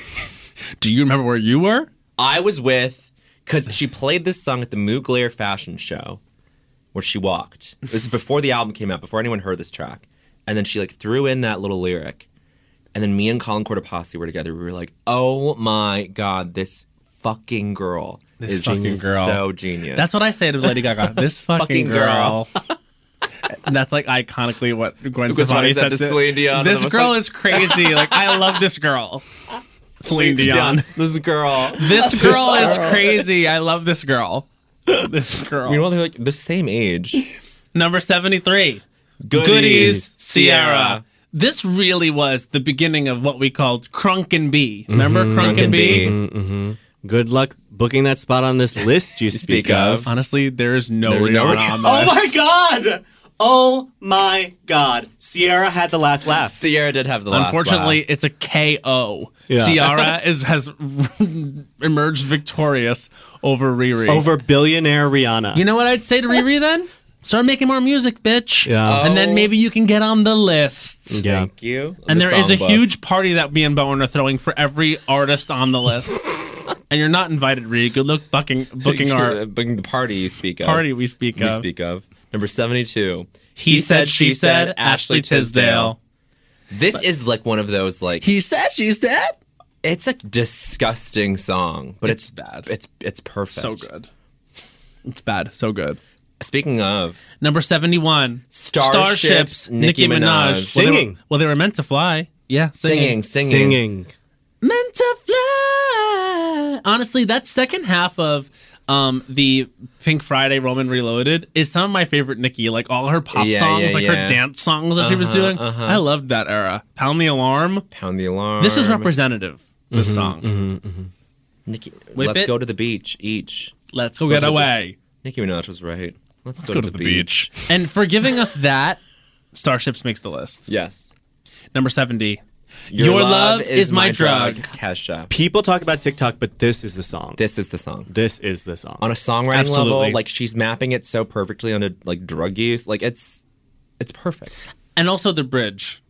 Do you remember where you were? I was with, because she played this song at the Mugler fashion show where she walked. This is before the album came out, before anyone heard this track. And then she like threw in that little lyric. And then me and Colin Cortopassi were together. We were like, oh my God, this fucking girl This is fucking girl. so genius. That's what I say to Lady Gaga. This fucking, Fucking girl. girl. That's like iconically what Gwen Gwen Stefani Stefani said said to Celine Dion, and This I was girl like- is crazy. Like I love this girl. Celine Dion. This girl. This girl is crazy. I love this girl. This girl. Meanwhile, they're like the same age. Number seventy-three. Goodies, Goodies, Sierra. Sierra. This really was the beginning of what we called Crunk and B. Remember Mm-hmm. Crunk and B? Mm-hmm. Good luck booking that spot on this list you speak, Speak of. of. Honestly, there is no There's no Rihanna Rihanna. on the Oh list. my god! Oh my god. Sierra had the last laugh. Sierra did have the last Unfortunately, laugh. it's a K O. Yeah. Ciara is has emerged victorious over Riri. Over billionaire Rihanna. You know what I'd say to Riri then? Start making more music, bitch. Yeah. And then Oh. maybe you can get on the list. yeah. Thank you. And The there is a songbook. huge party that me and Bowen are throwing for every artist on the list. And you're not invited, Riri. Good luck booking, booking our booking the party you speak of. party we speak we of. speak of. Number seventy-two. He, said, she said, Ashley Tisdale. This is like one of those like He said, she said. it's a disgusting song, but It's it's, bad. It's it's perfect. So good. It's bad. So good. Speaking of, Number seventy-one. Starships, Nicki Minaj. Well, they Singing. were, well, they were meant to fly. Yeah, singing, singing. singing, Singing. Meant to fly. Honestly, that second half of um, the Pink Friday Roman Reloaded is some of my favorite Nicki. Like all her pop Yeah, songs, yeah, like yeah. her dance songs that she was Uh-huh, doing. uh-huh. I loved that era. Pound the Alarm. Pound the alarm. This is representative. This song. Nicki, Whip let's it. go to the beach. Each Let's go, Go get to the- away. Nicki Minaj was right. Let's, go, to, the, beach. And for giving us that, Starships makes the list. Yes. Number seventy. Your, love, is my drug. Kesha. People talk about TikTok, but this is the song. This is the song. This is the song. On a songwriting Absolutely. level, like she's mapping it so perfectly onto like drug use. Like it's it's perfect. And also the bridge.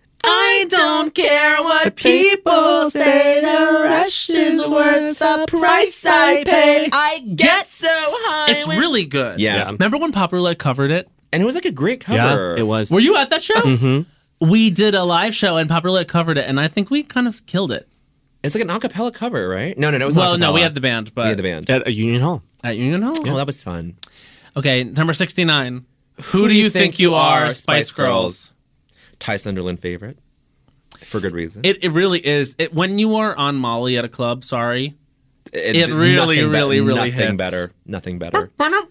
I don't care what people say, the rush is worth the price I pay. I get so high. It's really good. Yeah. Yeah. Remember when Pop Roulette covered it? And it was like a great yeah, cover. it was. Were you at that show? Mm-hmm. We did a live show and Pop Roulette covered it, and I think we kind of killed it. It's like an a cappella cover, right? No, no, no. It was Well, an no, acapella. we had the band, but We had the band. At a Union Hall. at Union Hall. Oh, that was fun. Okay, number sixty-nine. Who, do you think, you are, Spice Girls? Ty Sunderland favorite. For good reason. It it really is. It when you are on Molly at a club. Sorry, it, it really, nothing really, be- really nothing hits. better. Nothing better.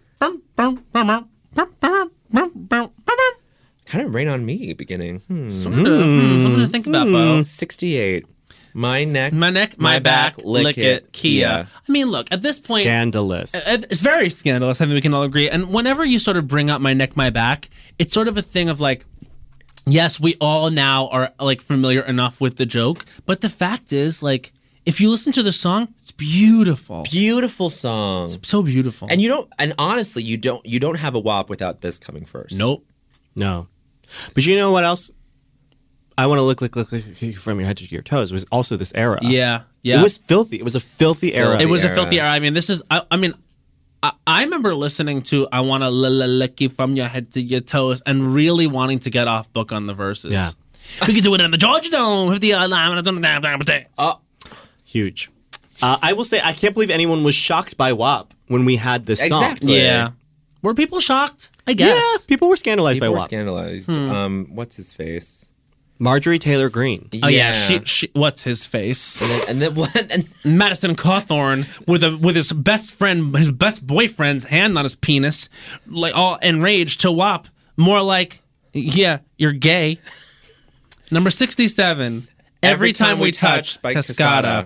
Kind of Rain on Me beginning. Hmm. Sort of. Hmm, something to think about, Bo. sixty-eight. My neck, My neck, my, back, lick it, Kia. I mean, look, at this point, Scandalous. uh, it's very scandalous. I think we can all agree. And whenever you sort of bring up my neck, my back, it's sort of a thing of like, yes, we all now are like familiar enough with the joke, but the fact is, like, if you listen to the song, it's beautiful, Beautiful song. so beautiful. And you don't. And honestly, you don't. You don't have a W A P without this coming first. nope. No. But you know what else? I want to look, look, look, look from your head to your toes. It was also this era. Yeah, yeah. It was filthy. It was a filthy era. It was a era. filthy era. I mean, this is. I, I mean, I, I remember listening to "I Want to Lick You from Your Head to Your Toes" and really wanting to get off book on the verses. Yeah. We could do it in the Georgia Dome with the alarm. Oh, Huge. Uh, I will say, I can't believe anyone was shocked by W A P when we had this song. Exactly. Yeah. Were people shocked? I guess. Yeah, people were scandalized people by were W A P. scandalized. Um, what's his face? Marjorie Taylor Greene. Oh yeah. She, she. What's his face? and then, and then what? And Madison Cawthorn with a with his best friend, his best boyfriend's hand on his penis, like all enraged to W A P. More like, yeah, you're gay. Number sixty-seven. Every, time, we touch, by Cascada.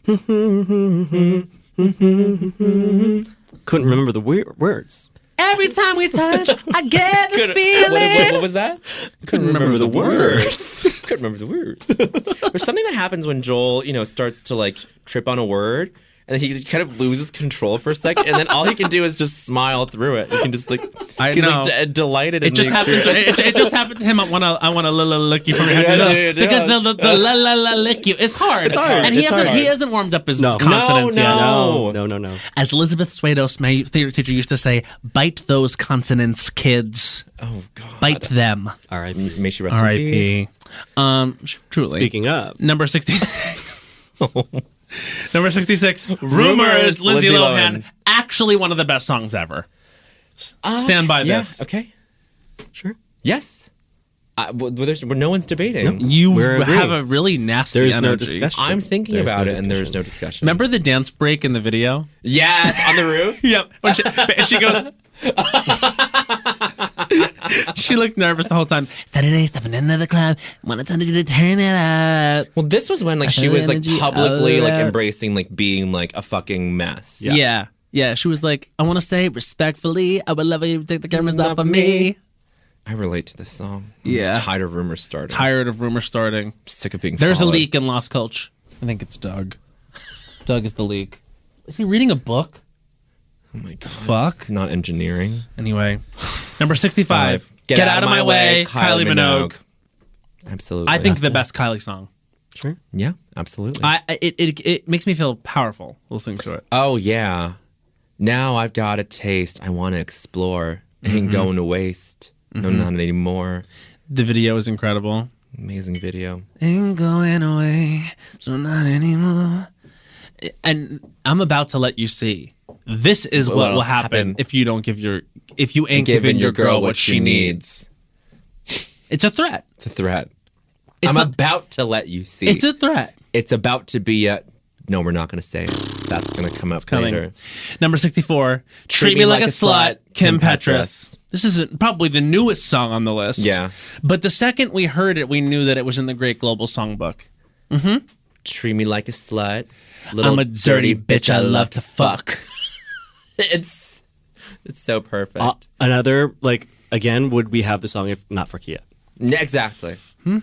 Couldn't remember the we- words. Every time we touch, I get this What, feeling. what, what was that? Couldn't remember the words. Couldn't remember the words. There's something that happens when Joel, you know, starts to like trip on a word, and then he kind of loses control for a second, and then all he can do is just smile through it. You can just like I he's know. like d- delighted. It in just the happened. To, experience. it, it just happened to him. I want to. I want to lick you from your Yeah, head yeah, yeah, because yeah. the, the, the la la la lick you. It's hard. It's hard. and he It's hasn't. hard. He hasn't warmed up his No. consonants No, yet. no. No, no, no, no. As Elizabeth Swados, my theater teacher, used to say, "Bite those consonants, kids. Oh God. Bite them." All right. May she rest R I in P peace. Um, truly. Speaking of, Number sixty-six. Number sixty-six. Rumors. Lindsay Lindsay Lohan. Lohan. Actually, one of the best songs ever. Stand by Yeah, this. okay. sure. Yes. I, well, there's, well, no one's debating. You We're have agreeing. a really nasty There's no energy. discussion. I'm thinking There's about no it, and there's discussion. no discussion. Remember the dance break in the video? Yes, on the roof. Yep. When she, she goes. She looked nervous the whole time. Saturday, stepping into the club. Want to tell you to turn it up. Well, this was when like she was like Energy, publicly oh, like yeah. embracing like being like a fucking mess. Yeah. yeah. She was like, I want to say respectfully, I would love you to take the cameras off of me. I relate to this song. I'm Yeah. just tired of rumors starting. Tired of rumors starting. Sick of being. There's followed. a leak in Lost Culture. I think it's Doug. Doug is the leak. Is he reading a book? Oh my god. fuck? It's not engineering. Anyway. Number sixty-five. Five. Get, out, of my way, Kylie Minogue. Absolutely. I think the best Kylie song. Sure. Yeah, absolutely. I it, it it makes me feel powerful listening to it. oh yeah. Now I've got a taste. I want to explore. Ain't going to waste. No, not anymore. The video is incredible. Amazing video. Ain't going away, so not anymore. And I'm about to let you see. This is what what'll will happen, happen. if you don't give your if you ain't giving your girl what she needs. It's a threat. It's a threat. It's I'm not- about to let you see. It's a threat. It's about to be a. No, we're not going to say it. That's going to come up Coming. later. Number sixty-four. Treat, me like, a slut, Kim Petras. This is probably the newest song on the list. Yeah. But the second we heard it, we knew that it was in the Great Global Songbook. Treat me like a slut. Little I'm a dirty bitch. I love to fuck. It's it's so perfect. Uh, another, like, again, would we have the song if not for Kia? Yeah, exactly.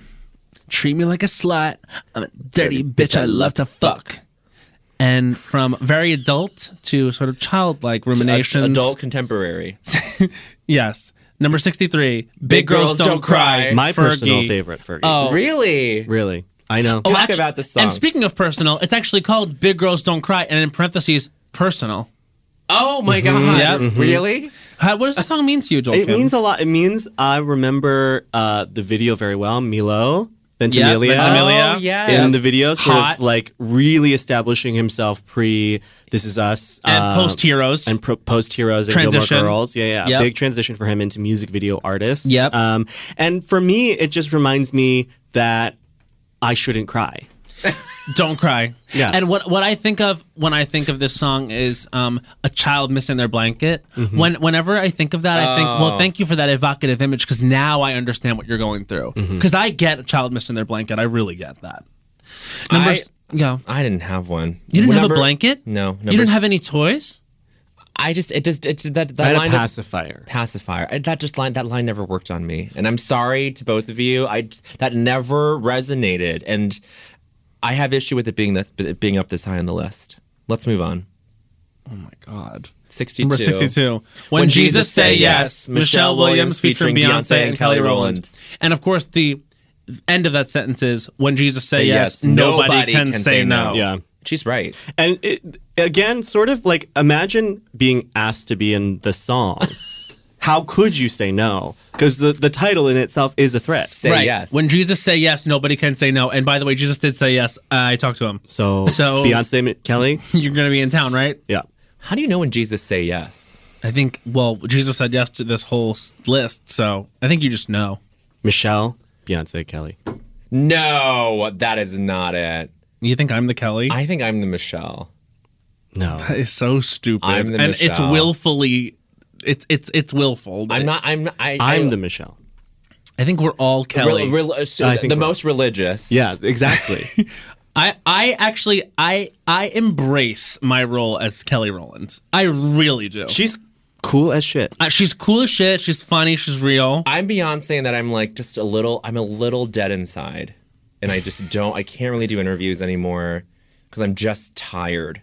Treat me like a slut. I'm a dirty bitch. I love to fuck. And from very adult to sort of childlike ruminations. Adult contemporary. Yes. Number sixty-three. Big, girls, don't, cry. My Fergie. personal favorite, Fergie. Oh. Really? Really? I know. Oh, Talk actu- about the song. And speaking of personal, it's actually called Big Girls Don't Cry, and in parentheses, personal. Oh my god. Yeah. Really? How, what does the song mean to you, Joel It Kim? means a lot. It means I remember uh, the video very well. Milo Ventimiglia. Yeah, Ventimiglia. Oh, yes. In the video, sort Hot. of like really establishing himself pre This Is Us. And uh, post Heroes. And pro- post Heroes and Transition. Gilmore Girls. Yeah, yeah. Yep. Big transition for him into music video artist. Yep. Um, and for me, it just reminds me that I shouldn't cry. Don't cry. Yeah. And what what I think of when I think of this song is um, a child missing their blanket. Mm-hmm. When whenever I think of that, I think, Oh. well, thank you for that evocative image because now I understand what you're going through. Mm-hmm. Because I get a child missing their blanket. I really get that. Number, I- s- yeah. I didn't have one. You didn't have Number- a blanket? No. You number didn't s- have any toys? I just it just it's that I that had line a of- pacifier. pacifier. I- That just line that line never worked on me, and I'm sorry to both of you. I that never resonated, and I have issue with it being that it being up this high on the list. Let's move on. Oh my God. sixty-two. Number sixty-two. When, Jesus Say Yes, Michelle Williams featuring Beyonce and Kelly Rowland. And of course, the end of that sentence is, when Jesus Say, Say yes, yes, nobody, nobody can, can say, say no. no. Yeah. She's right. And it, again, sort of like imagine being asked to be in the song. How could you say no? Because the, the title in itself is a threat. Say right. yes. When Jesus Say Yes, nobody can say no. And by the way, Jesus did say yes. Uh, I talked to him. So, So- Beyonce, M- Kelly, You're going to be in town, right? yeah. How do you know when Jesus say yes? I think, well, Jesus said yes to this whole s- list. So I think you just know. Michelle, Beyonce, Kelly. No, that is not it. You think I'm the Kelly? I think I'm the Michelle. No. That is so stupid. I'm the and it's Michelle. willfully, it's it's it's willful. I'm not. I'm. I, I'm I, the Michelle. I think we're all Kelly. Rel- rel- so I the think the we're- most religious. Yeah, exactly. I I actually I I embrace my role as Kelly Rowland. I really do. She's cool as shit. Uh, she's cool as shit. She's funny. She's real. I'm Beyonce in that I'm like just a little. I'm a little dead inside, and I just don't. I can't really do interviews anymore because I'm just tired.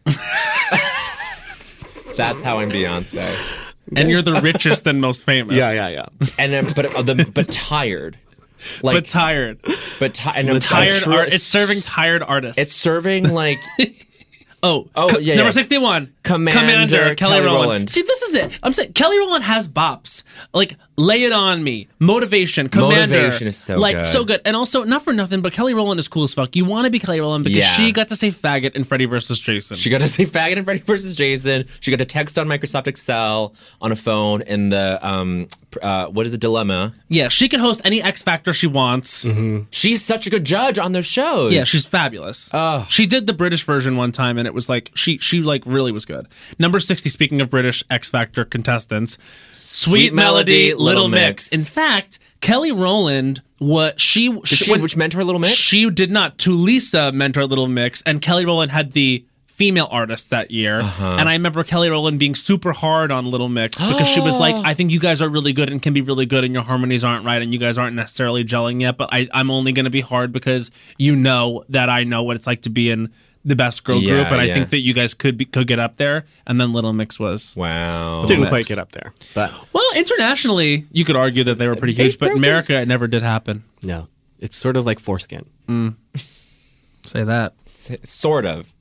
That's how I'm Beyonce, And you're the richest and most famous. Yeah, yeah, yeah. and I'm, but uh, the, but tired, like but tired. but ti- and I'm Tired I'm tr- art. It's serving tired artists. It's serving like oh Oh, co- yeah, number yeah. sixty-one. Commander Kelly, Kelly Rowland. Rowland. See, this is it. I'm saying Kelly Rowland has bops like "Lay It On Me," "Motivation," "Commander." Motivation is so like good. so good, and also not for nothing, but Kelly Rowland is cool as fuck. You want to be Kelly Rowland because Yeah. she got to say faggot in Freddy versus Jason. she got to say faggot and Freddy versus Jason. She got to text on Microsoft Excel on a phone in the um uh what is a dilemma. yeah, she can host any X Factor she wants. She's such a good judge on those shows. Yeah, she's fabulous. Oh. She did the British version one time, and it was like she she like really was good. Number sixty. Speaking of British X Factor contestants, Sweet, Melody, Melody, Little, Little Mix. Mix. In fact, Kelly Rowland, what she, Did she, which mentor Little Mix? she did not. Tulisa mentored Little Mix, and Kelly Rowland had the female artist that year. Uh-huh. And I remember Kelly Rowland being super hard on Little Mix because she was like, I think you guys are really good and can be really good and your harmonies aren't right and you guys aren't necessarily gelling yet, but I, I'm only going to be hard because you know that I know what it's like to be in the best girl Yeah, group, and I yeah. think that you guys could be, could get up there. And then Little Mix was... Wow. Didn't Mix. quite get up there, but Well, internationally, you could argue that they were pretty huge, but in America, it never did happen. no. It's sort of like foreskin. Say that. S- sort of.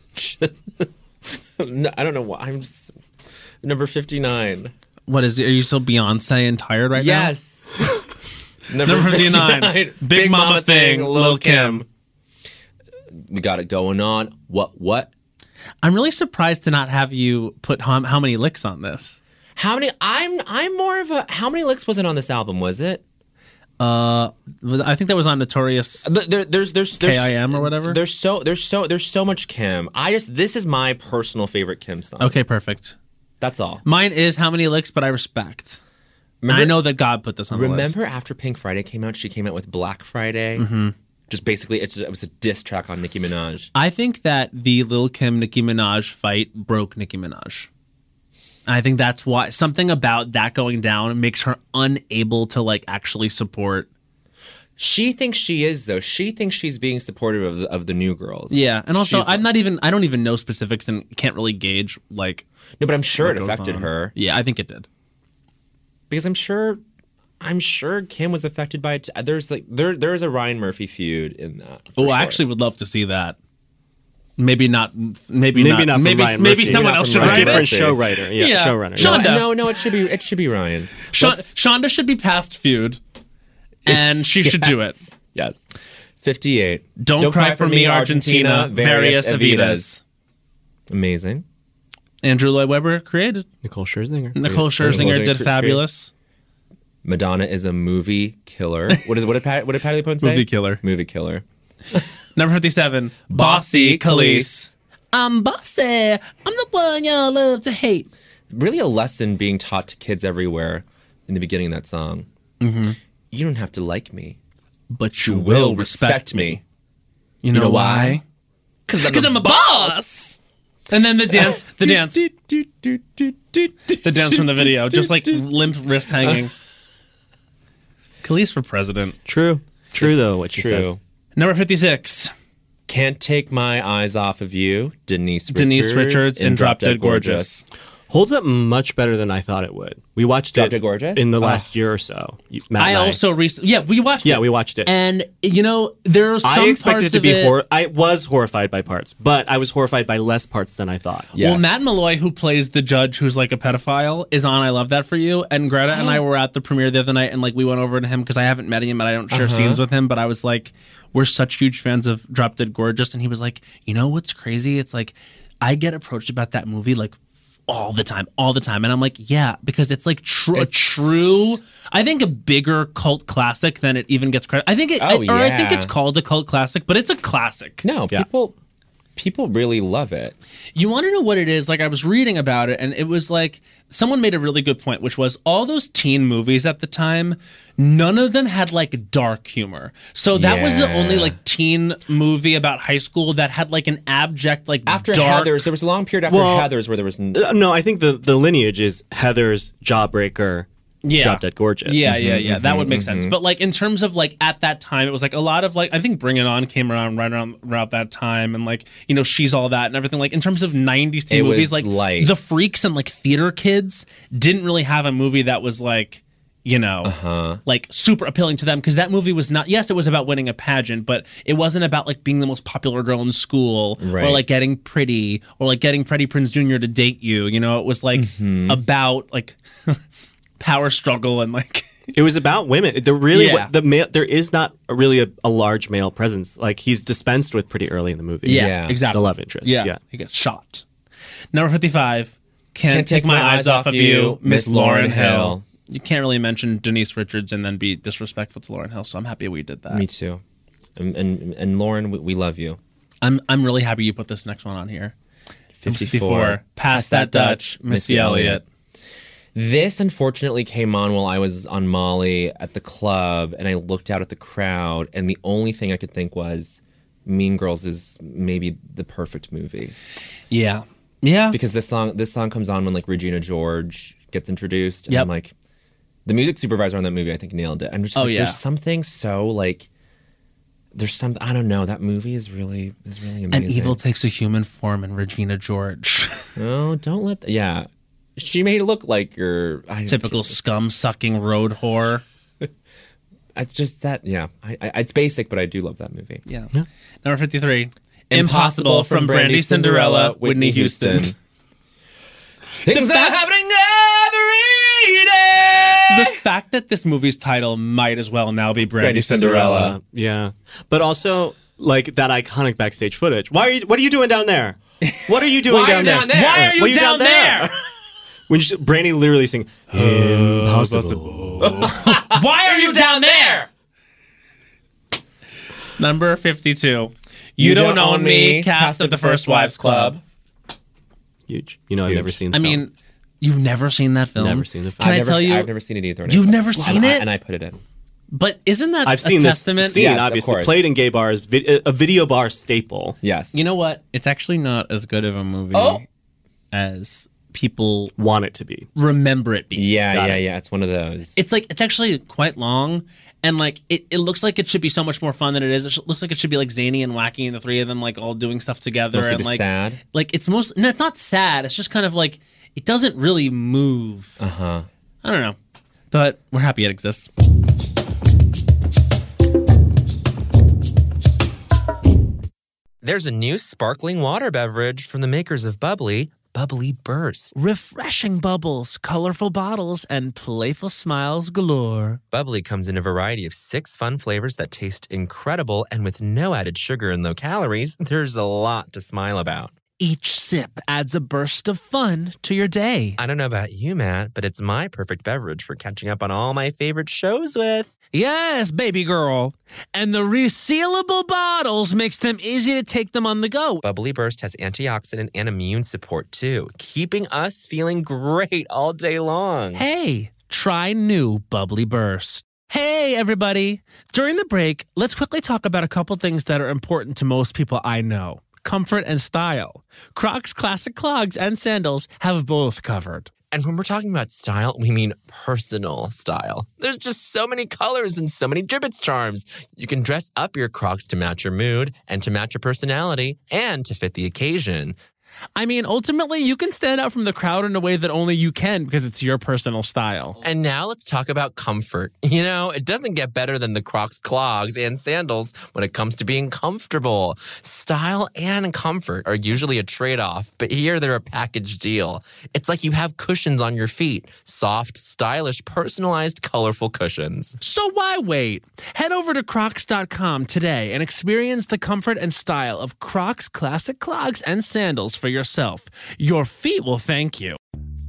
No, I don't know why. I'm s number fifty-nine. What is it? Are you still Beyonce and tired right now? Yes. Number fifty-nine. Big Mama Thing, Lil' Kim. We got it going on. What? What? I'm really surprised to not have you put how, how many licks on this. How many? I'm. I'm more of a. How many licks was it on this album? Was it? Uh, I think that was on Notorious There, there- there's. There's. There's. K I M or whatever. There's so. There's so. There's so much Kim. I just. This is my personal favorite Kim song. Okay, perfect. That's all. Mine is How Many Licks, but I respect. Remember- I know that God put this on the list. Remember after Pink Friday came out, she came out with Black Friday. Mm-hmm. Just basically, it's, it was a diss track on Nicki Minaj. I think that the Lil' Kim Nicki Minaj fight broke Nicki Minaj. I think that's why something about that going down makes her unable to like actually support. She thinks she is though. She thinks she's being supportive of the, of the new girls. Yeah, and also She's- I'm not even I don't even know specifics and can't really gauge like No, but I'm sure what it goes affected on. her Yeah, I think it did. because I'm sure, I'm sure Kim was affected by it. There's like there there's a Ryan Murphy feud in that. for Oh, I sure. actually would love to see that. Maybe not. Maybe, Maybe not. not from maybe Ryan maybe Murphy. someone Maybe not else from should Ryan write A it. different Murphy. show writer. Yeah, Yeah. showrunner. Sean- No, Shonda. no, no, it should be it should be Ryan. Sha- Let's- Shonda should be past feud, and she should do it. Yes. Yes. fifty-eight. Don't, Don't cry, cry for me, Argentina. Various Evitas. Amazing. Andrew Lloyd Webber created. Nicole Scherzinger. Nicole Scherzinger Nicole did Scherzinger fabulous. Madonna is a movie killer. What is what did Pat, what did Patti LuPone say? Movie killer. Movie killer. Number fifty-seven. Bossy Khalees. I'm bossy. I'm the one y'all love to hate. Really a lesson being taught to kids everywhere in the beginning of that song. Mm-hmm. You don't have to like me, but you, you will respect, respect me. me. You know, you know why? Because I'm, I'm a boss. boss. And then the dance, the dance, the dance from the video, just like limp wrist hanging. Khalees for president. True. True, though, what she True. says. Number fifty-six. Can't Take My Eyes Off of You, Denise Richards. Denise Richards in Drop Dead Gorgeous. Holds up much better than I thought it would. We watched Drop it Dead Gorgeous? in the Oh. last year or so. You- Matt I and also recently, yeah, we watched it. Yeah, we watched it. And, you know, there are some I expected parts it to of be it, hor- I was horrified by parts, but I was horrified by less parts than I thought. Yes. Well, Matt Malloy, who plays the judge who's like a pedophile, is on I Love That For You. And Greta and I were at the premiere the other night, and like we went over to him because I haven't met him and I don't share Uh-huh. scenes with him, but I was like, we're such huge fans of Drop Dead Gorgeous. And he was like, you know what's crazy? It's like, I get approached about that movie like all the time, all the time. And I'm like, yeah, because it's like tr- a It's- true, I think a bigger cult classic than it even gets credit. I think it, Oh, I, or I think yeah. it's called a cult classic, but it's a classic. No, Yeah. people people really love it. You want to know what it is? Like, I was reading about it, and it was like someone made a really good point, which was all those teen movies at the time, none of them had like dark humor. So that was the Yeah. only like teen movie about high school that had like an abject, like After dark. Heathers, there was a long period after Well, Heathers where there was n- Uh, no, I think the, the lineage is Heather's, Jawbreaker, Yeah. Drop Dead Gorgeous. Yeah, yeah, yeah. That would make sense. But like in terms of like at that time, it was like a lot of like I think Bring It On came around right around around that time, and like you know She's All That and everything. Like in terms of nineties teen It movies, was like light. the Freaks and like Theater Kids didn't really have a movie that was like you know Uh-huh. like super appealing to them because that movie was not. Yes, it was about winning a pageant, but it wasn't about like being the most popular girl in school or Right. like getting pretty or like getting Freddie Prinze Junior to date you. You know, it was like Mm-hmm. about like. power struggle and like It was about women. There really Yeah. the male, there is not a, really a, a large male presence. Like he's dispensed with pretty early in the movie. yeah, Yeah. exactly The love interest. yeah. Yeah. He gets shot. Number fifty-five. Can't, Can't take my eyes off of you, Miss Lauryn Hill. You can't really mention Denise Richards and then be disrespectful to Lauryn Hill, so I'm happy we did that. Me too. And and, and Lauren, we, we love you. I'm I'm really happy you put this next one on here. fifty-four. Pass that Dutch, Missy Elliott. This unfortunately came on while I was on Molly at the club, and I looked out at the crowd, and the only thing I could think was Mean Girls is maybe the perfect movie. Yeah. Yeah. Because this song this song comes on when like Regina George gets introduced, and Yep. I'm like, the music supervisor on that movie I think nailed it. I'm just Oh, like, yeah. there's something so like there's some I don't know, that movie is really is really amazing. And evil takes a human form in Regina George. Oh, don't let th- yeah. She made it look like your I, Typical scum sucking road whore. I just that yeah. I, I, it's basic, but I do love that movie. Yeah. Number fifty-three. Impossible from Brandy Cinderella, Whitney Houston. Things are happening every day. The fact that this movie's title might as well now be Brandy, Brandy Cinderella. Cinderella. Uh, yeah. But also like that iconic backstage footage. Why are you? What are you doing down there? What are you doing Why are down, you there? down there? Why are you, What down, there? When she, Brandy literally sing impossible. Why are you down there? Number fifty-two. You, You don't, Don't own Own me. Me, Cast of the First Wives Club. Huge. You know, I've Huge. never seen. The I film. mean, you've never seen that film. Never seen the film. Can I've I never, tell you? I've never seen it either. and You've I- never seen and I- it? and I put it in. But isn't that I've a seen this testament? scene, Yes, of obviously course. played in gay bars, vi- a video bar staple. Yes. You know what? It's actually not as good of a movie Oh. as people Want it to be. remember it being. Yeah, Got yeah, it. yeah. It's one of those. It's like it's actually quite long, and like it, it looks like it should be so much more fun than it is. It sh- looks like it should be like zany and wacky, and the three of them like all doing stuff together, mostly and just like sad. like it's most no, it's not sad. It's just kind of like it doesn't really move. Uh huh. I don't know, but we're happy it exists. There's a new sparkling water beverage from the makers of Bubbly, Bubbly Burst. Refreshing bubbles, colorful bottles, and playful smiles galore. Bubbly comes in a variety of six fun flavors that taste incredible, and with no added sugar and low calories, there's a lot to smile about. Each sip adds a burst of fun to your day. I don't know about you, Matt, but it's my perfect beverage for catching up on all my favorite shows with. Yes, baby girl. And the resealable bottles makes them easy to take them on the go. Bubbly Burst has antioxidant and immune support too, keeping us feeling great all day long. Hey, try new Bubbly Burst. Hey, everybody. During the break, let's quickly talk about a couple things that are important to most people I know. Comfort and style. Crocs classic clogs and sandals have both covered. And when we're talking about style, we mean personal style. There's just so many colors and so many Jibbitz charms. You can dress up your Crocs to match your mood and to match your personality and to fit the occasion. I mean, ultimately, you can stand out from the crowd in a way that only you can because it's your personal style. And now let's talk about comfort. You know, it doesn't get better than the Crocs clogs and sandals when it comes to being comfortable. Style and comfort are usually a trade-off, but here they're a package deal. It's like you have cushions on your feet. Soft, stylish, personalized, colorful cushions. So why wait? Head over to crocs dot com today and experience the comfort and style of Crocs classic clogs and sandals for yourself. Your feet will thank you.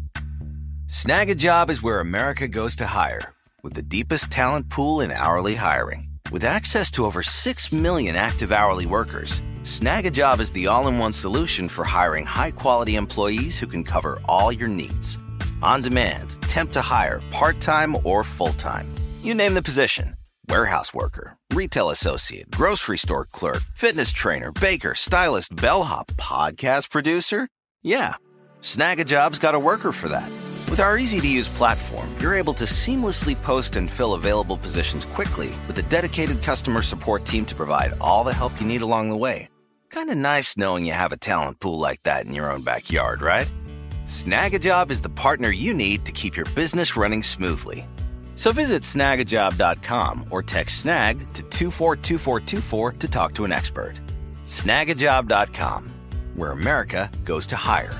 Snag a Job is where America goes to hire, with the deepest talent pool in hourly hiring. With access to over six million active hourly workers, Snag a Job is the all-in-one solution for hiring high-quality employees who can cover all your needs. On demand, temp to hire, part-time or full-time. You name the position. Warehouse worker, retail associate, grocery store clerk, fitness trainer, baker, stylist, bellhop, podcast producer? Yeah, Snag a Job's got a worker for that. With our easy-to-use platform, you're able to seamlessly post and fill available positions quickly with a dedicated customer support team to provide all the help you need along the way. Kind of nice knowing you have a talent pool like that in your own backyard, right? Snag a Job is the partner you need to keep your business running smoothly. So visit snag a job dot com or text snag to two four two four two four to talk to an expert. snag a job dot com, where America goes to hire.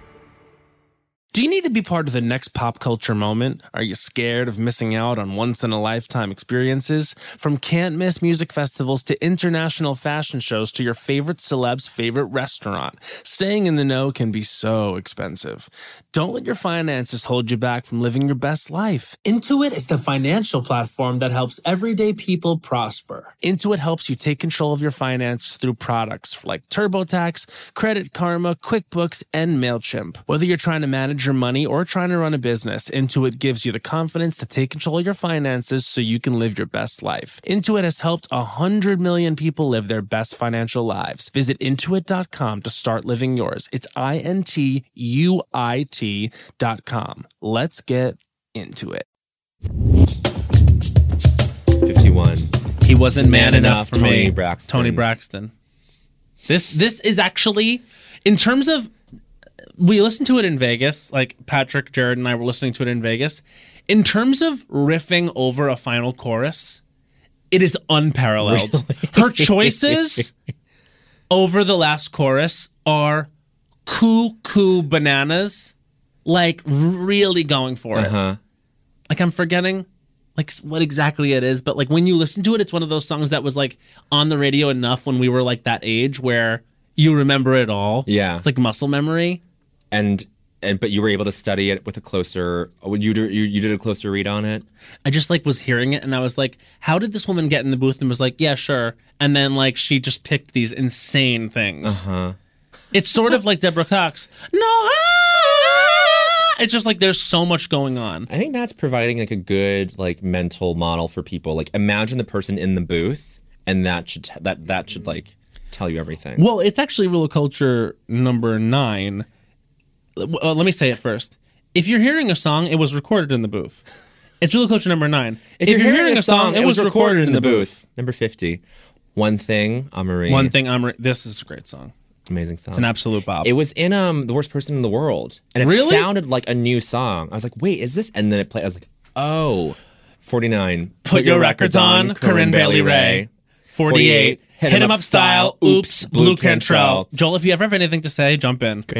Do you need to be part of the next pop culture moment? Are you scared of missing out on once-in-a-lifetime experiences? From can't-miss music festivals to international fashion shows to your favorite celeb's favorite restaurant, staying in the know can be so expensive. Don't let your finances hold you back from living your best life. Intuit is the financial platform that helps everyday people prosper. Intuit helps you take control of your finances through products like TurboTax, Credit Karma, QuickBooks, and MailChimp. Whether you're trying to manage your money or trying to run a business, Intuit gives you the confidence to take control of your finances so you can live your best life. Intuit has helped one hundred million people live their best financial lives. Visit intuit dot com to start living yours. It's I N T U I T dot com. Let's get into it. fifty-one. He wasn't man, Man enough, enough, for Tony me. Braxton. Tony Braxton. This this is actually, in terms of, we listened to it in Vegas, like Patrick, Jared, and I were listening to it in Vegas. In terms of riffing over a final chorus, it is unparalleled. Really? Her choices over the last chorus are cuckoo bananas, like really going for it. Uh-huh. Like I'm forgetting like what exactly it is, but like when you listen to it, it's one of those songs that was like on the radio enough when we were like that age where you remember it all. Yeah. It's like muscle memory. And and but you were able to study it with a closer. Would you do you, you did a closer read on it? I just like was hearing it and I was like, how did this woman get in the booth and was like, yeah, sure. And then like she just picked these insane things. Uh-huh. It's sort of like Deborah Cox. No, ah! It's just like there's so much going on. I think that's providing like a good like mental model for people. Like imagine the person in the booth, and that should that that should like tell you everything. Well, it's actually Rule of Culture number nine. Uh, let me say it first. If you're hearing a song, it was recorded in the booth. It's Rule of Culture number nine. If, if you're, you're hearing, hearing a song, it was recorded in the booth. Number fifty. One Thing, Amarie. One Thing, Amarie. This is a great song. Amazing song. It's an absolute bop. It was in um The Worst Person in the World. And it really? sounded like a new song. I was like, wait, is this? And then it played. I was like, oh, forty-nine. Put, Put your, your records on, Corinne Bailey Rae. forty-eight. Hit, Hit 'em up style. Oops, Blue Cantrell. Joel, if you ever have anything to say, jump in. Great.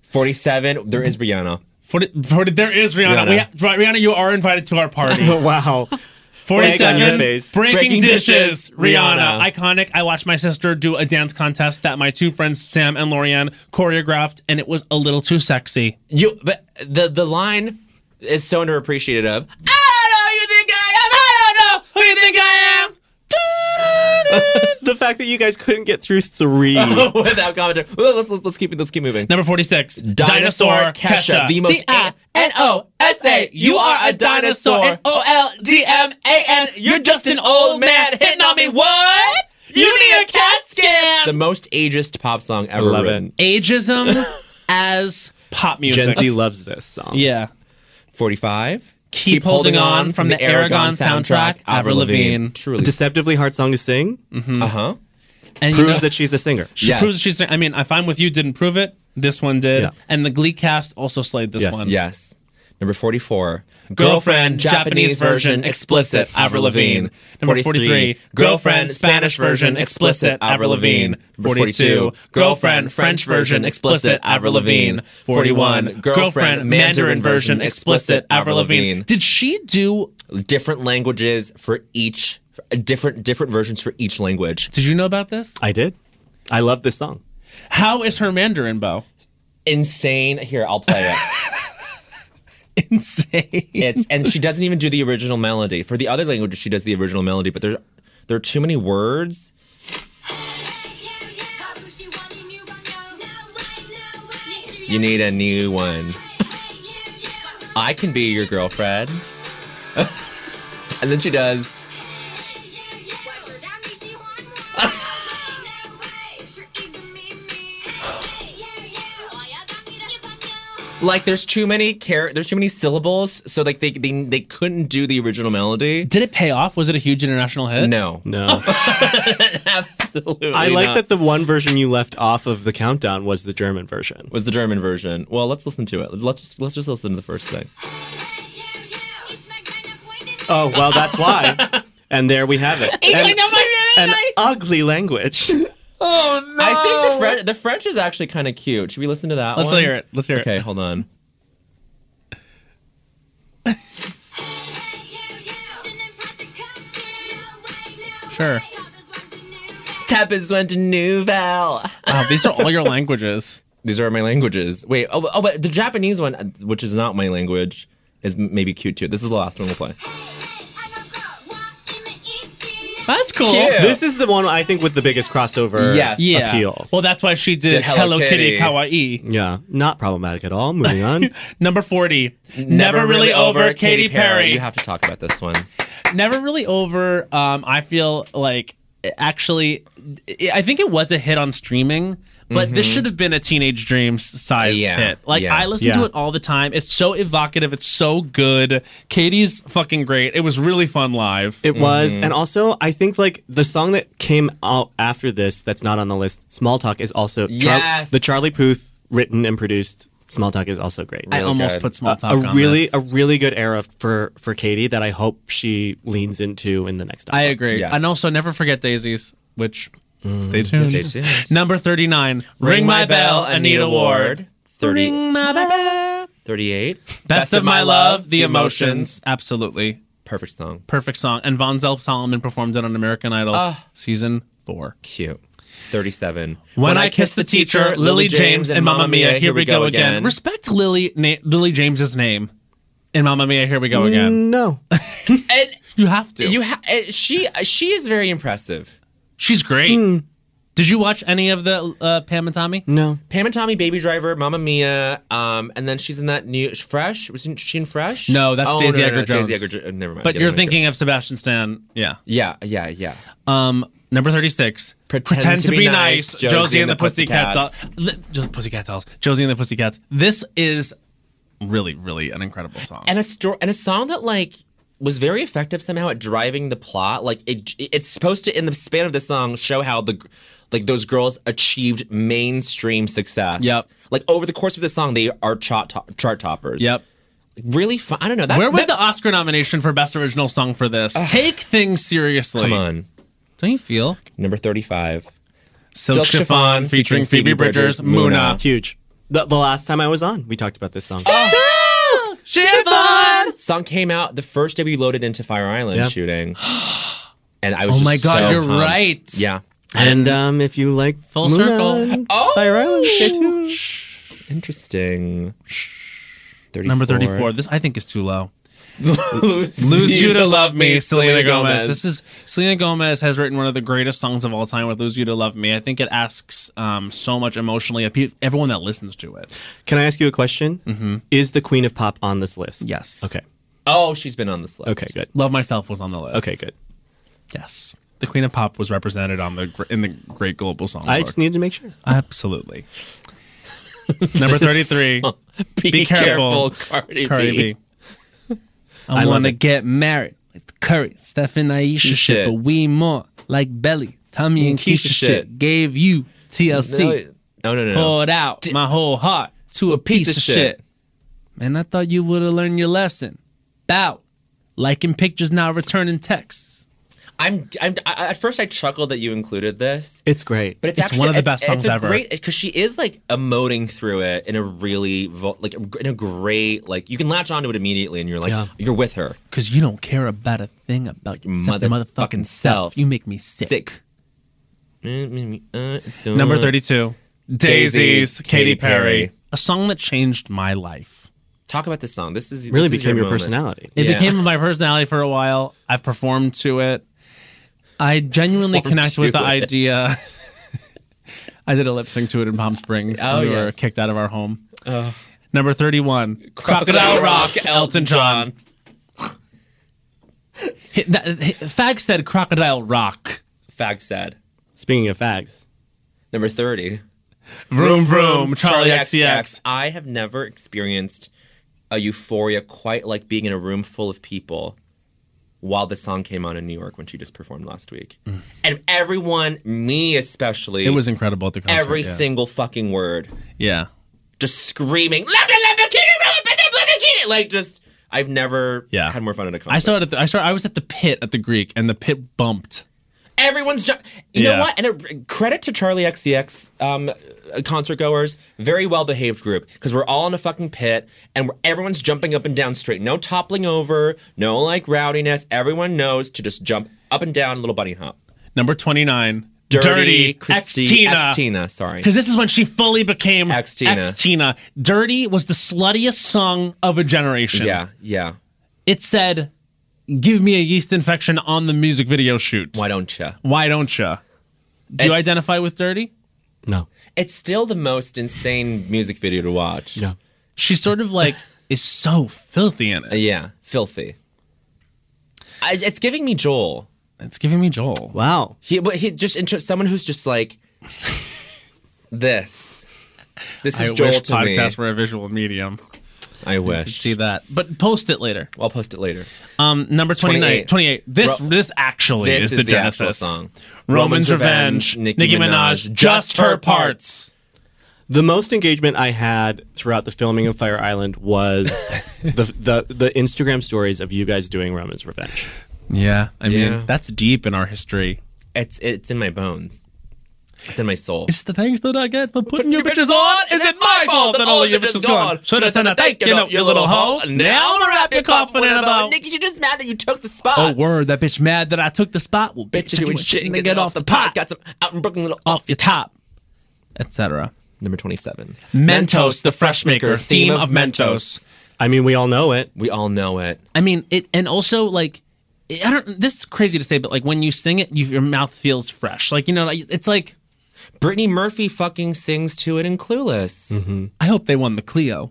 forty-seven, there is Rihanna. forty, forty, there is Rihanna. Rihanna. We ha- Rihanna, you are invited to our party. Wow. forty-second, Egg on your face. Breaking, Breaking Dishes, Dishes, Rihanna. Rihanna. Iconic. I watched my sister do a dance contest that my two friends, Sam and Lorianne, choreographed, and it was a little too sexy. You, but the the line is so underappreciated of, I don't know who you think I am, I don't know who you think I am. The fact that you guys couldn't get through three. Without commentary. Well, let's, let's, let's keep it, let's keep moving. Number forty-six, Dinosaur Kesha, the most D I N O S A. You are a dinosaur. O L D M A N. You're just an old man hitting on me. What? You need a CAT scan. The most ageist pop song ever Love it. written. Ageism as pop music. Gen Z loves this song. Yeah. forty-five. Keep Holding On from the Aragon soundtrack, Avril Lavigne. Truly. Deceptively hard song to sing. Uh-huh. And Proves you know, that she's a singer. she Yes. proves that she's. I mean, I Find With You didn't prove it. This one did. Yeah. And the Glee cast also slayed this Yes. one. Yes. Number forty-four. Girlfriend, Japanese version, explicit, Avril Lavigne. Number forty-three, Girlfriend, Spanish version, explicit, Avril Lavigne. forty-two, Girlfriend, French version, explicit, Avril Lavigne. forty-one, Girlfriend, Mandarin version, explicit, Avril Lavigne. Did she do, Different languages for each, different different versions for each language. did you know about this? I did. I love this song. How is her Mandarin bow? Insane. Here, I'll play it. Insane. It's and she doesn't even do the original melody. For the other languages, she does the original melody, but there there are too many words. You need a new one. I can be your girlfriend. And then she does. Like there's too many char- there's too many syllables, so like they, they they couldn't do the original melody. Did it pay off? Was it a huge international hit? No, No. absolutely. I like not. that the one version you left off of the countdown was the German version. Was the German version. Well, let's listen to it. Let's just let's just listen to the first thing. Oh, well, that's why. And there we have it. An, an ugly language. Oh, no. I think the French the French is actually kind of cute. Should we listen to that Let's one? hear it. Let's hear Okay, it. hold on. Sure. Tap is went to Nouvelle. Wow, these are all your languages. These are my languages. Wait, oh, oh, but the Japanese one, which is not my language, is m- maybe cute too. This is the last one we'll play. That's cool. Cute. This is the one I think with the biggest crossover Yes. Yeah. appeal. Well, that's why she did, Did Hello, Hello Kitty, Kitty. Kawaii. Yeah, not problematic at all. Moving on. Number forty. Never, Really Over, Katy Perry. You have to talk about this one. Never Really Over, um, I feel like actually, I think it was a hit on streaming, but this should have been a Teenage Dreams sized Yeah, hit. Like, yeah. I listen to Yeah. it all the time. It's so evocative. It's so good. Katie's fucking great. It was really fun live. It was. And also, I think like the song that came out after this that's not on the list, Small Talk, is also Char- Yes. the Charlie Puth written and produced Small Talk is also great. I Real almost good. put Small a, Talk a on really this. a really good era for for Katie that I hope she leans into in the next album. I agree. Yes. And also, never forget Daisies, which stay tuned. Stay tuned. Number thirty-nine, Ring, My Bell, Anita Ward. thirty, Ring My Bell. thirty-eight. Best, of My Love, The Emotions. Absolutely. Perfect song. Perfect song. And Von Zell Solomon performed it on American Idol Ah. season four. Cute. thirty-seven. When, I Kissed the Teacher, Lily James, and Mamma Mia, Here We Go Again. Respect Lily na- Lily James's name in Mamma Mia, Here We Go Again. No. And You have to. you ha- uh, she she is very impressive. She's great. Did you watch any of the uh, Pam and Tommy? No. Pam and Tommy, Baby Driver, Mamma Mia, um, and then she's in that new Fresh. Was she in Fresh? No, that's oh, Daisy no, no, Edgar no, Jones. Daisy Edgar, Jo- never mind. But Getting you're mixed thinking of Sebastian Stan. Yeah. Yeah, yeah, yeah. Um, number thirty-six. Pretend to Be Nice, Josie, and the Pussycat Dolls. Li- Just Pussycat Dolls. Josie and the Pussycats. This is really, really an incredible song. And a story and a song that like was very effective somehow at driving the plot. Like it, it's supposed to, in the span of the song, show how the like those girls achieved mainstream success. Yep. Like over the course of the song, they are chart top, chart toppers. Yep. Really fun. I don't know. That, Where was that- the Oscar nomination for Best Original Song for this? Take things seriously. Come on. Don't you feel? Number thirty-five. Silk, Silk Chiffon Chiffon featuring Phoebe Bridgers, Muna. Huge. The, the last time I was on, we talked about this song. Oh. Siobhan! Song came out the first day we loaded into Fire Island Yep. shooting. And I was Oh just my God, so you're pumped. right. Yeah. And um, if you like Full Muna circle. and Oh! Fire Island, stay tuned. Interesting. thirty-four. Number thirty-four. This I think is too low. Lose, Lose You to Love Me, Selena Gomez. This is Selena Gomez has written one of the greatest songs of all time with Lose You to Love Me. I think it asks um, so much emotionally of pe- everyone that listens to it. Can I ask you a question? Mm-hmm. Is the Queen of Pop on this list? Yes. Okay. Oh, she's been on this list. Okay, good. Love Myself was on the list. Okay, good. Yes. The Queen of Pop was represented on the gr- in the Great Global Song I Award. just needed to make sure. Absolutely. Number thirty-three. Be, Be careful, Cardi, Cardi B. B. I, I love wanna it. get married like the Curry, Steph and Aisha Shit. shit, but we more like Belly, Tommy and Keisha Keisha, shit. shit. Gave you T L C, No, no, no, no. poured out my whole heart to a piece, of shit. Man, I thought you would have learned your lesson. Bow, liking pictures now, returning texts. I'm, I'm. I, at first, I chuckled that you included this, It's great. but it's, It's actually one of the it's, best songs it's a ever. Great because she is like emoting through it in a really vul- like in a great like you can latch onto it immediately and you're like Yeah. you're with her. Because you don't care about a thing about your Mother- motherfucking fucking self. self. You make me sick. Sick. Number thirty-two. Daisies, Katy Perry. A song that changed my life. Talk about this song. This is Really this is became your moment. personality. It Yeah. became my personality for a while. I've performed to it. I genuinely Performed connect with to the it. idea. I did a lip sync to it in Palm Springs. Oh, and we were yes. kicked out of our home. Number thirty-one. Crocodile Rock, Elton John. Hit- that- hit- Fag said Crocodile Rock. Fag said. Speaking of fags, Number thirty. Vroom Vroom, Charlie X C X. I have never experienced a euphoria quite like being in a room full of people while the song came on in New York when she just performed last week. And everyone, me especially, It was incredible at the concert. every yeah. single fucking word, Yeah. just screaming, "Let me, let me, let me, let me, let me," like just. I've never Yeah. had more fun at a concert. I started. At the, I started. I was at the pit at the Greek, and the pit bumped. Everyone's ju- you Yeah. know what? And a, credit to Charlie X C X um, concert goers, very well behaved group because we're all in a fucking pit and we're, everyone's jumping up and down straight. No toppling over, no like rowdiness. Everyone knows to just jump up and down, little bunny hop. Number twenty-nine. Dirty, X Christi- Tina. X-Tina, sorry. Because this is when she fully became X-Tina. X-Tina. Dirty was the sluttiest song of a generation. Yeah, yeah. It said, "Give me a yeast infection on the music video shoot." Why don't you? Why don't you? Do you It's- identify with Dirty? no. It's still the most insane music video to watch. Yeah. She sort of like is so filthy in Uh, it. yeah, filthy. I, it's giving me Joel. It's giving me Joel. Wow. He, but he just inter- someone who's just like this. This is I Joel wish to podcasts me. were a visual medium. I You wish. see that, but post it later. I'll post it later. Um, number twenty-nine, twenty-eight. twenty-eight. This Ro- this actually This is, is the the actual genesis song. Roman's Revenge. Nicki, Minaj, just her parts. The most engagement I had throughout the filming of Fire Island was the, the the Instagram stories of you guys doing Roman's Revenge. Yeah, I Yeah. mean that's deep in our history. It's it's in my bones. It's in my soul. It's the things that I get for putting you bitches on. Is it my fault that all of your bitches gone? Should have sent a thank you note, you little hoe. Now I'm gonna wrap your confident about. Nikki, you're just mad that you took the spot. Oh word, that bitch mad that I took the spot. Well, bitch, you're doing shit and get off the pot. Got some out in Brooklyn little off your top, et cetera. Number twenty-seven. Mentos, the fresh maker, theme of Mentos. I mean, we all know it. We all know it. I mean it, and also like. I don't. This is crazy to say, but like when you sing it, you, your mouth feels fresh. Like you know, it's like Brittany Murphy fucking sings to it in Clueless. Mm-hmm. I hope they won the Clio.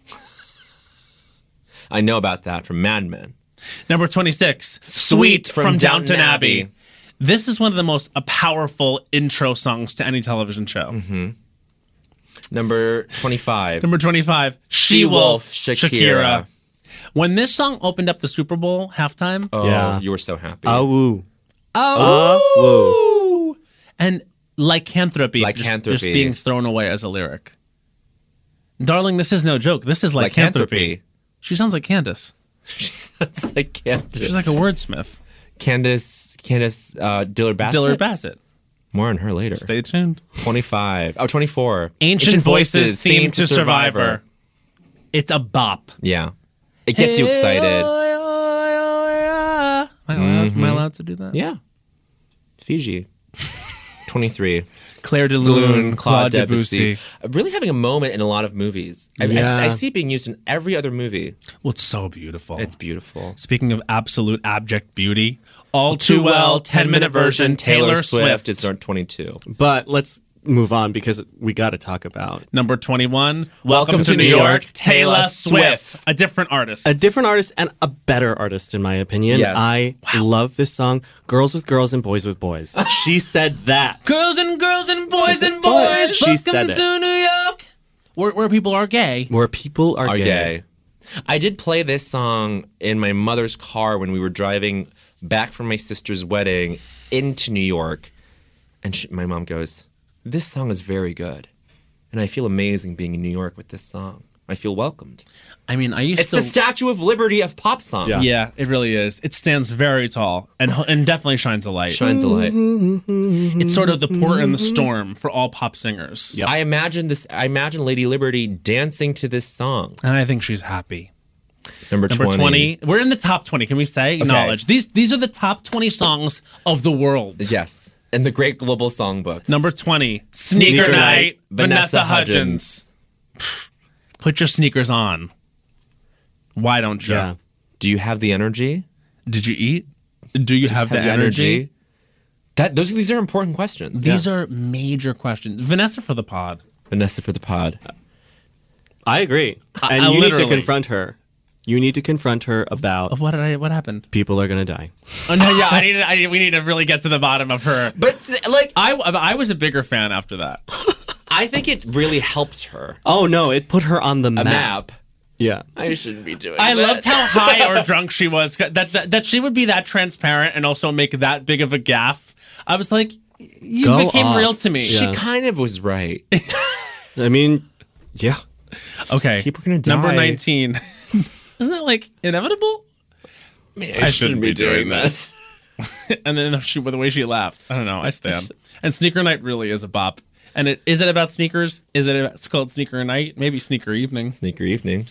I know about that from Mad Men. Number twenty-six, Sweet from, from Downton Abbey. Abbey. This is one of the most uh, powerful intro songs to any television show. Mm-hmm. Number twenty-five. Number twenty-five, She-Wolf, Shakira. Shakira. When this song opened up the Super Bowl halftime, Oh, Yeah. you were so happy. Oh, woo. oh, and lycanthropy, Lycanthropy. Just, just being thrown away as a lyric. Darling, this is no joke. This is lycanthropy. Lycanthropy. She sounds like Candace. She sounds like Candace. She's like a wordsmith. Candace, Candace uh, Dillard Bassett. Dillard Bassett. More on her later. Stay tuned. twenty-five. Oh, twenty-four. Ancient, Ancient Voices, Voices theme theme to to Survivor. Survivor. It's a bop. Yeah. It gets you excited. Am I allowed, am I allowed to do that? Yeah. Fiji. twenty-three. Claire de Lune, Claude Debussy. Really having a moment in a lot of movies. I, Yeah. I, I see it being used in every other movie. Well, it's so beautiful. It's beautiful. Speaking of absolute abject beauty, All Too Well, ten-minute version, Taylor Swift. is twenty-two. But let's move on because we got to talk about Number twenty-one, Welcome, to, New York, Taylor Swift. A different artist. a different artist and a better artist, in my opinion. Yes. I love this song, Girls with Girls and Boys with Boys. She said that. Girls and girls and boys and boys, She welcome said it. to New York. Where, where people are gay. Where people are, Are gay. gay. I did play this song in my mother's car when we were driving back from my sister's wedding into New York. And she, my mom goes, "This song is very good. And I feel amazing being in New York with this song. I feel welcomed." I mean, I used It's to... the Statue of Liberty of pop songs. Yeah. Yeah, it really is. It stands very tall and and definitely shines a light. Shines a light. It's sort of the port in the storm for all pop singers. Yep. I imagine this. I imagine Lady Liberty dancing to this song. And I think she's happy. Number, Number twenty. We're in the top twenty. Can we say? Acknowledge. These these are the top twenty songs of the world. Yes. In the Great Global Songbook. Number twenty, Sneaker, Sneaker Night, Night, Vanessa, Vanessa Hudgens. Put your sneakers on. Why don't you? Yeah. Do you have the energy? Did you eat? Do you have, the, energy? That those these are important questions. These are major questions. Vanessa for the pod. Vanessa for the pod. I agree. And I you need to literally- confront her. You need to confront her about What did I? What happened? people are going to die. Oh no! Yeah, I need. To, I need. We need to really get to the bottom of her. But like, I, I was a bigger fan after that. I think it really helped her. Oh, no. It put her on the A map. map. Yeah. I shouldn't be doing. I that. loved how high or drunk she was. That, that that she would be that transparent and also make that big of a gaffe. I was like, you Go became off. real to me. She Yeah. kind of was right. I mean, yeah. Okay, People are gonna die. Number nineteen. Isn't that like inevitable? I, shouldn't be doing this. And then she, the way she laughed, I don't know. I stand. And Sneaker Night really is a bop. And it is it about sneakers? Is it about, it's called Sneaker Night? Maybe Sneaker Evening. Sneaker evening.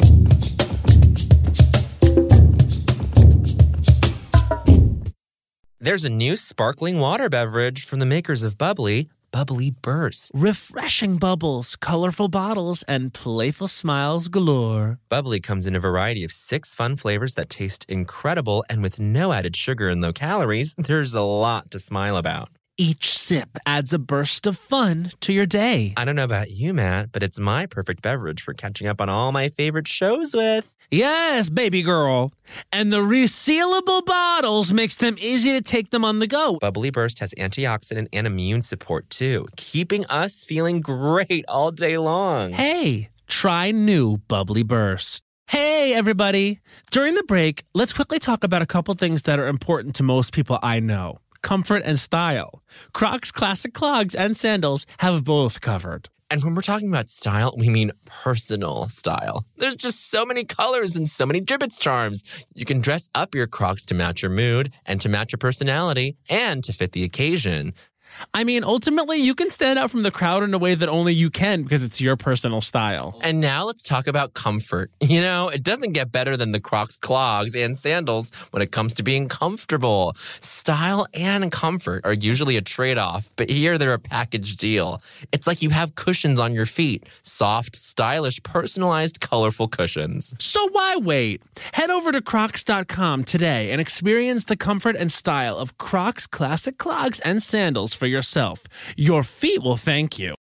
There's a new sparkling water beverage from the makers of Bubbly, Bubbly Burst. Refreshing bubbles, colorful bottles, and playful smiles galore. Bubbly comes in a variety of six fun flavors that taste incredible, and with no added sugar and low calories, there's a lot to smile about. Each sip adds a burst of fun to your day. I don't know about you, Matt, but it's my perfect beverage for catching up on all my favorite shows with. Yes, baby girl. And the resealable bottles makes them easy to take them on the go. Bubbly Burst has antioxidant and immune support too, keeping us feeling great all day long. Hey, try new Bubbly Burst. Hey, everybody. During the break, let's quickly talk about a couple things that are important to most people I know. Comfort and style. Crocs classic clogs and sandals have both covered. And when we're talking about style, we mean personal style. There's just so many colors and so many Jibbitz charms. You can dress up your Crocs to match your mood and to match your personality and to fit the occasion. I mean, ultimately, you can stand out from the crowd in a way that only you can because it's your personal style. And now let's talk about comfort. You know, it doesn't get better than the Crocs clogs and sandals when it comes to being comfortable. Style and comfort are usually a trade-off, but here they're a package deal. It's like you have cushions on your feet. Soft, stylish, personalized, colorful cushions. So why wait? Head over to crocs dot com today and experience the comfort and style of Crocs classic clogs and sandals for yourself. Your feet will thank you.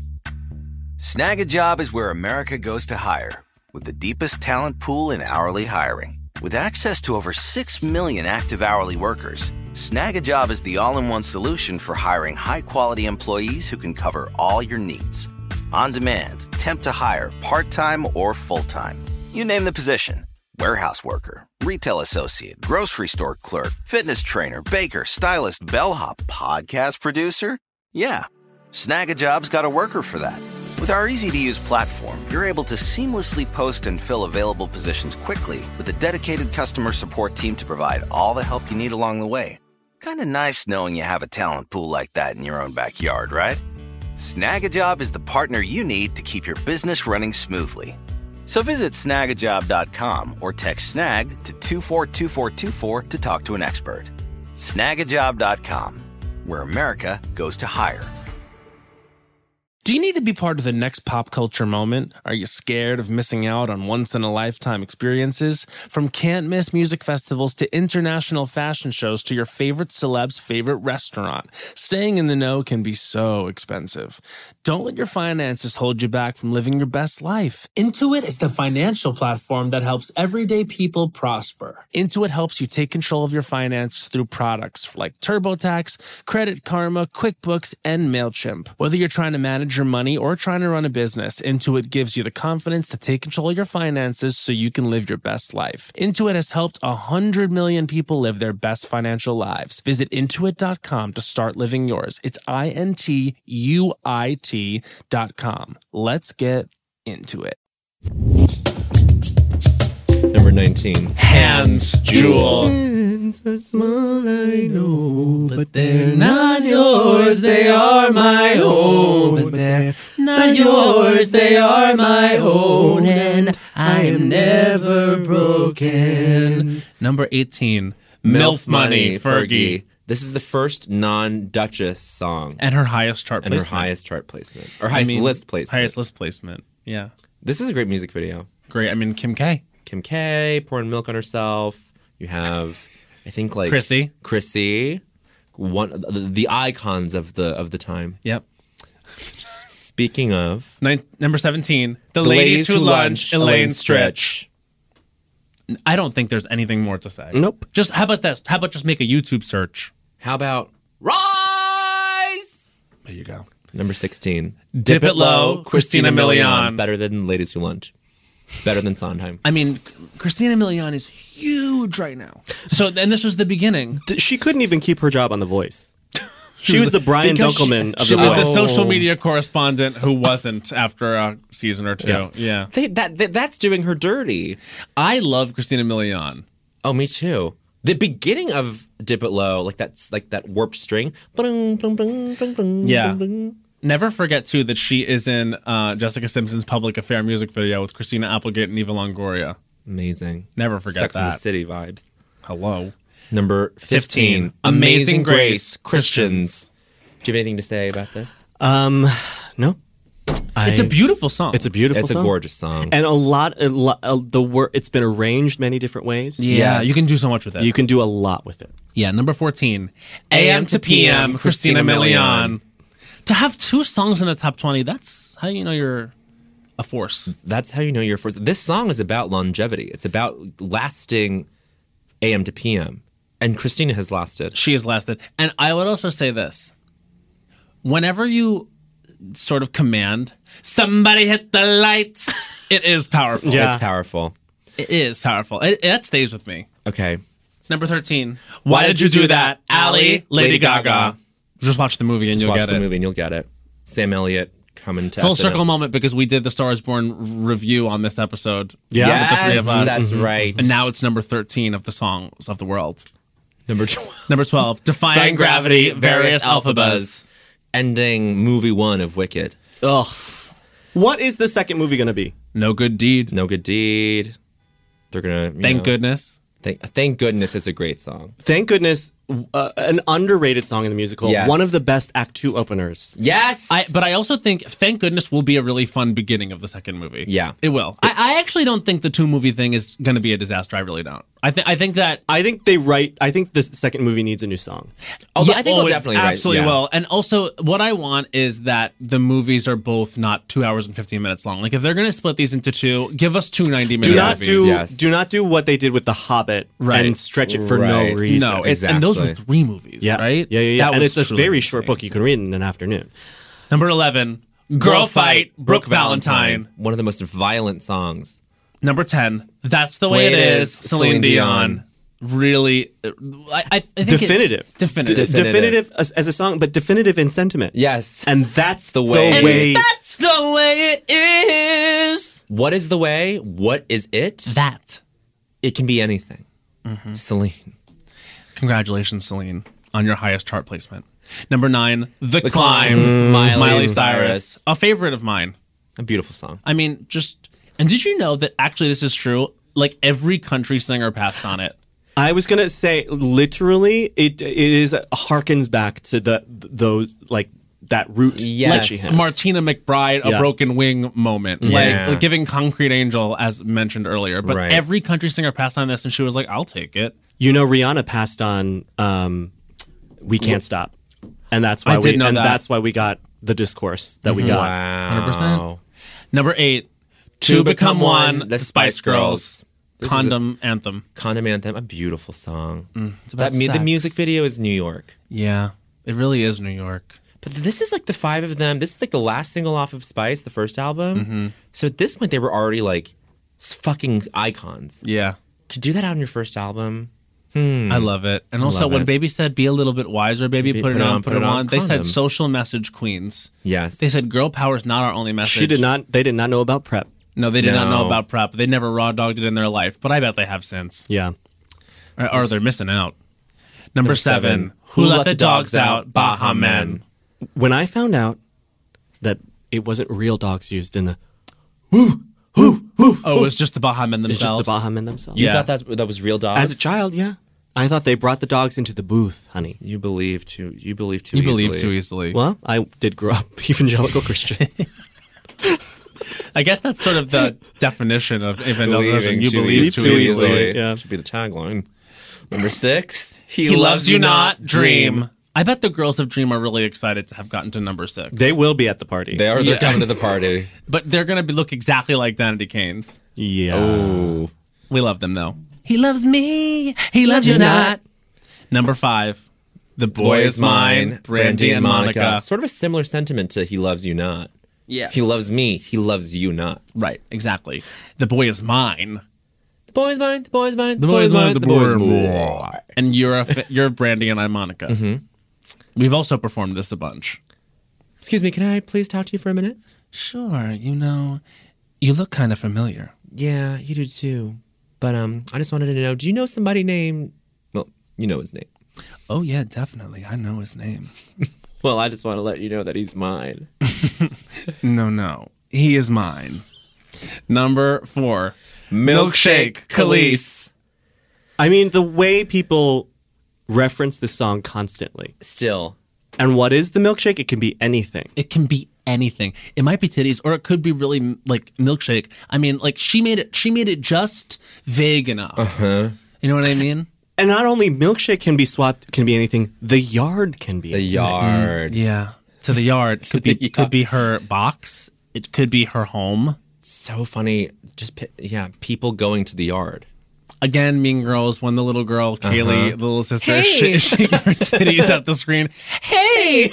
Snag a Job is where America goes to hire, with the deepest talent pool in hourly hiring. With access to over six million active hourly workers, Snag a Job is the all-in-one solution for hiring high-quality employees who can cover all your needs. On demand, temp to hire, part-time or full-time. You name the position. Warehouse worker, retail associate, grocery store clerk, fitness trainer, baker, stylist, bellhop, podcast producer. Yeah, Snag a Job's got a worker for that. With our easy-to-use platform, you're able to seamlessly post and fill available positions quickly with a dedicated customer support team to provide all the help you need along the way. Kind of nice knowing you have a talent pool like that in your own backyard, right? Snag a Job is the partner you need to keep your business running smoothly. So visit snag a job dot com or text snag to two four two four two four to talk to an expert. snag a job dot com, where America goes to hire. Do you need to be part of the next pop culture moment? Are you scared of missing out on once-in-a-lifetime experiences? From can't-miss music festivals to international fashion shows to your favorite celeb's favorite restaurant, staying in the know can be so expensive. Don't let your finances hold you back from living your best life. Intuit is the financial platform that helps everyday people prosper. Intuit helps you take control of your finances through products like TurboTax, Credit Karma, QuickBooks, and MailChimp. Whether you're trying to manage your money or trying to run a business, Intuit gives you the confidence to take control of your finances so you can live your best life. Intuit has helped one hundred million people live their best financial lives. Visit intuit dot com to start living yours. It's I N T U I T dot com. Let's get into it. Number nineteen. Hands, Jewel. Hands are small, I know, but they're not yours, they are my own. But they're Not yours, they are my own, and I am never broken. Number eighteen, MILF Money, Fergie. This is the first non-Duchess song And her highest chart and her placement. highest chart placement. Or I highest mean, list placement. Highest list placement. Yeah. This is a great music video. Great. I mean, Kim K. Kim K pouring milk on herself. You have, I think, like Chrissy. Chrissy, one the, the icons of the of the time. Yep. Speaking of, Nine, number seventeen, The, The Ladies, Who Lunch, Elaine Stritch. Stritch. I don't think there's anything more to say. Nope. Just how about this? How about just make a YouTube search? How about Rise? There you go. Number sixteen. Dip It Low, Christina Milian. Better than Ladies Who Lunch. Better than Sondheim. I mean, Christina Milian is huge right now. So, and this was the beginning. Th- She couldn't even keep her job on The Voice. She was the Brian because she- Dunkelman of She The was Voice. the social media correspondent who wasn't after a season or two. Yes. Yeah. They, that, that that's doing her dirty. I love Christina Milian. Oh, me too. The beginning of Dip It Low, like that's like that warped string. Ba-dum, bum, bum, bum, bum, Yeah. bum, bum. Never forget, too, that she is in uh, Jessica Simpson's Public Affair music video with Christina Applegate and Eva Longoria. Amazing. Never forget Sex in the that. City vibes. Hello. Number fifteen. fifteen. Amazing Grace, Christians. Do you have anything to say about this? Um, no. I- It's a beautiful song. It's a beautiful It's a song. gorgeous song. And a lot, a lot uh, the word, it's been arranged many different ways. Yeah, Yes. you can do so much with it. You can do a lot with it. Yeah, number fourteen. A M to P M, Christina Milian. To have two songs in the top twenty, that's how you know you're a force. That's how you know you're first. This song is about longevity. It's about lasting A M to P M. And Christina has lasted. She has lasted. And I would also say this. Whenever you sort of command, somebody hit the lights, it is powerful. Yeah. It's powerful. It is powerful. It, that stays with me. Okay. Number thirteen. Why did you do that? Ally, Lady Gaga. Just watch the movie and Just you'll watch get the it. movie and you'll get it. Sam Elliott coming to Full us in circle a- moment because we did the Star is Born review on this episode. Yeah. With the three of us. That's right. And now it's number thirteen of the songs of the world. number twelve. Number twelve. Defying, Defying Gravity, Various Alphabas. Ending movie one of Wicked. Ugh. What is the second movie going to be? No Good Deed. No Good Deed. They're gonna. you Thank know, goodness. Thank, thank goodness it's a great song. Thank goodness, uh, an underrated song in the musical. Yes. One of the best Act Two openers. Yes. I, but I also think Thank Goodness will be a really fun beginning of the second movie. Yeah. It will. I, I actually don't think the two movie thing is going to be a disaster. I really don't. I, th- I think that I think they write. I think the second movie needs a new song. Although Yeah, I think oh, they'll it definitely write- absolutely yeah. will. And also, what I want is that the movies are both not two hours and fifteen minutes long. Like if they're going to split these into two, give us two ninety minute Do not movies. do. Yes. Do not do what they did with The Hobbit Right. and stretch it for Right. no reason. No, it's, and those were Exactly. three movies, yeah, right? Yeah, yeah, yeah. That And was it's a truly very short insane. book you can read in an afternoon. Number eleven, Girl Fight, Brooke Valentine. One of the most violent songs. Number ten, That's the Way It Is, Celine Dion. Really, uh, I, I think it's Definitive. definitive. D- Definitive. definitive as, as a song, but definitive in sentiment. Yes. And that's The way- The And way That's the way it is. What is the way? What is it? That. It can be anything. Mm-hmm. Celine. Congratulations, Celine. on your highest chart placement. Number nine, The, The Climb, Climb, Miley, Miley Cyrus. Cyrus. A favorite of mine. A beautiful song. I mean, just, and did you know that actually this is true? Like every country singer passed on it. I was gonna say, literally, it it is harkens back to the those like that root Yes. that Like she has. Martina McBride, a Yeah. broken wing moment. Yeah. Like, like giving Concrete Angel, as mentioned earlier. But Right. every country singer passed on this, and she was like, I'll take it. You know, Rihanna passed on um, "We Can't Stop," and that's why I we did know and that. that's why we got the discourse that we got. Wow. one hundred percent. Number eight, Two Become One, The Spice Girls. This is Condom Anthem. Condom Anthem, a beautiful song. It's about That mu- the sex. music video is New York. Yeah, it really is New York. But this is like the five of them. This is like the last single off of Spice, the first album. Mm-hmm. So at this point, they were already like s- fucking icons. Yeah. To do that on your first album, I love it. And also, love when it. Baby said, be a little bit wiser, baby, put, it on, put, it on, they said condom. social message queens. yes. They said girl power is not our only message. She did not. They did not know about prep. No, they did not know No. about prep. They never raw dogged it in their life, but I bet they have since. Yeah. Or, or they're missing out. Number, Number seven, seven, Who, Let the Dogs Out? Baha Men. When I found out that it wasn't real dogs used in the, Oh, it was just the Baha Men it's themselves. just the Baha Men themselves. You Yeah. thought that's, that was real dogs? As a child, yeah. I thought they brought the dogs into the booth, honey. You believe too. You believe too. You easily. believe too easily. Well, I did grow up evangelical Christian. I guess that's sort of the definition of evangelicalism. Believing You too believe easy- too easily. easily. Yeah. Should be the tagline. Number six. He, loves you not, dream. I bet the girls of Dream are really excited to have gotten to number six. They will be at the party. They are. They're Yeah. coming to the party. But they're going to be look exactly like Danity Kane's. yeah. Ooh. We love them, though. He loves me. He loves you not. Number five. The Boy, Is Mine, Brandy and Monica. Sort of a similar sentiment to He Loves You Not. Yeah. He loves me. He loves you not. Right, exactly. The Boy Is Mine. The boy is mine. The boy is mine. The Boy Is Mine. The boy is mine. And you're, a, fi- you're Brandy and I'm Monica. Mm-hmm. We've also performed this a bunch. Excuse me. Can I please talk to you for a minute? Sure, you know, you look kind of familiar. Yeah, you do too. But um, I just wanted to know. Do you know somebody named? Well, you know his name. Oh, yeah, definitely. I know his name. Well, I just want to let you know that he's mine. No, no. He is mine. Number four. Milkshake, Khalees. I mean, the way people reference the song constantly. Still. And what is the milkshake? It can be anything. It can be anything. It might be titties, or it could be really like milkshake. I mean, like she made it. She made it just vague enough. Uh-huh. You know what I mean? And not only milkshake can be swapped, can be anything. The yard can be. The anything. yard. Yeah. To the yard. Could be the could be her box. It could be her home. So funny. Just pi- yeah, people going to the yard. Again, Mean Girls, when the little girl, Kaylee, the little sister, Hey! sh- shaking her titties at the screen. Hey!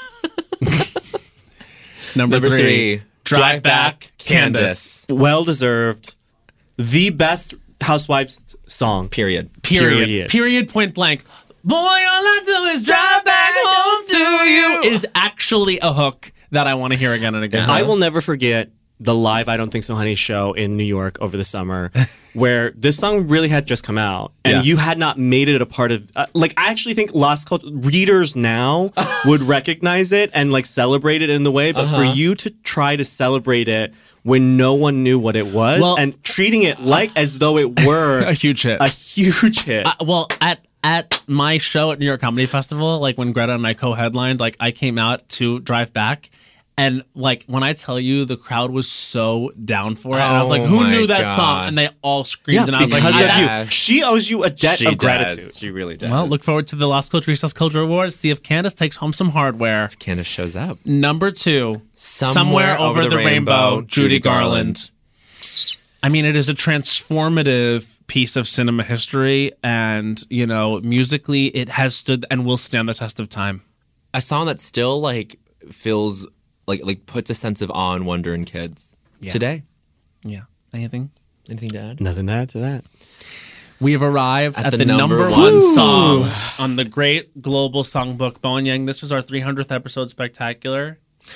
Number, Number three, three, Drive Back, Candace. Well deserved. The best Housewives song. Period. Period. Period. Period. Point blank. Boy, all I do is drive back home to you is actually a hook that I want to hear again and again. I will never forget the live I Don't Think So Honey show in New York over the summer where this song really had just come out and Yeah. you had not made it a part of uh, like I actually think Lost Culture readers now would recognize it and like celebrate it in the way, but for you to try to celebrate it when no one knew what it was Well- and treating it like as though it were a huge hit. a huge hit. Uh, well, at at my show at New York Comedy Festival, like when Greta and I co-headlined, like I came out to Drive Back, and like when I tell you, the crowd was so down for it, and I was like, Oh "Who my knew that God. song?" And they all screamed, yeah, and I was because like, of "Yeah." you. She owes you a debt She of does. gratitude. She really does. Well, look forward to the Las Culture Recess Culture Awards. See if Candace takes home some hardware. Candace shows up. Number two, Somewhere Over the Rainbow, Judy Judy Garland. Garland. I mean, it is a transformative piece of cinema history, and you know, musically, it has stood and will stand the test of time. A song that still like feels like like puts a sense of awe and wonder in kids Yeah. today. Yeah. Anything? Anything to add? Nothing to add to that. We have arrived at, At the, the number, number one one song on the great global songbook. Bowen Yang, this was our three hundredth episode spectacular.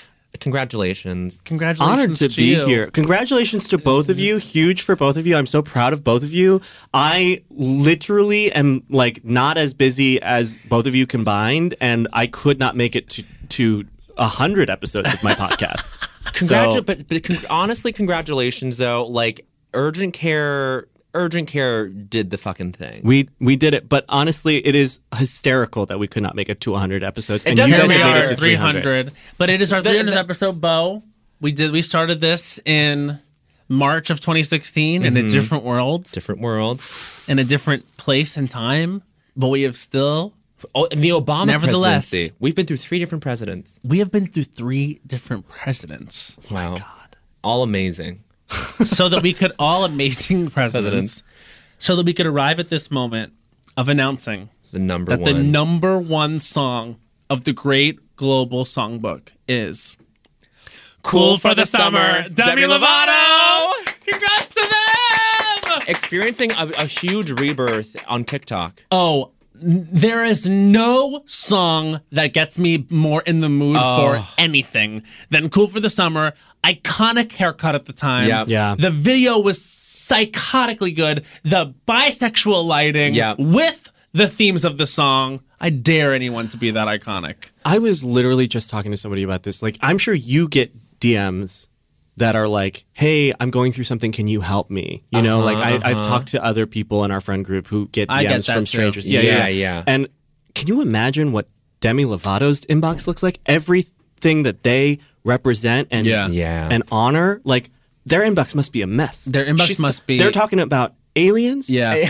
Congratulations. Congratulations Honored to, to be you. here. Congratulations to both of you. Huge for both of you. I'm so proud of both of you. I literally am like not as busy as both of you combined, and I could not make it to to a hundred episodes of my podcast. Congratu- So- but, but con- honestly, congratulations though. Like urgent care, urgent care did the fucking thing. We we did it, but honestly, it is hysterical that we could not make it to one hundred episodes. It and doesn't you guys Here we have made are it to at three hundred. But it is our The- three hundredth the- episode, Bo. We did. We started this in March of twenty sixteen in a different world, Different world. in a different place and time. But we have still, Oh, and the Obama Nevertheless- presidency. We've been through three different presidents. we have been through three different presidents. Wow. My God. All amazing. So that we could, all amazing presidents, Presidents. so that we could arrive at this moment of announcing The number that one. the number one song of the great global songbook is Cool for the Summer, Demi Lovato! Congrats to them! Experiencing a, a huge rebirth on TikTok. Oh, n- there is no song that gets me more in the mood for anything than Cool for the Summer. Iconic haircut at the time. Yeah. Yeah. The video was psychotically good. The bisexual lighting Yeah. with the themes of the song. I dare anyone to be that iconic. I was literally just talking to somebody about this. Like, I'm sure you get D Ms that are like, "Hey, I'm going through something. Can you help me?" You know, like I, I've talked to other people in our friend group who get I D Ms get that from too. strangers. Yeah, yeah, yeah. And can you imagine what Demi Lovato's inbox looks like? Everything that they represent and Yeah. Yeah. and honor, like their inbox must be a mess. Their inbox She's- must be. They're talking about aliens, Yeah.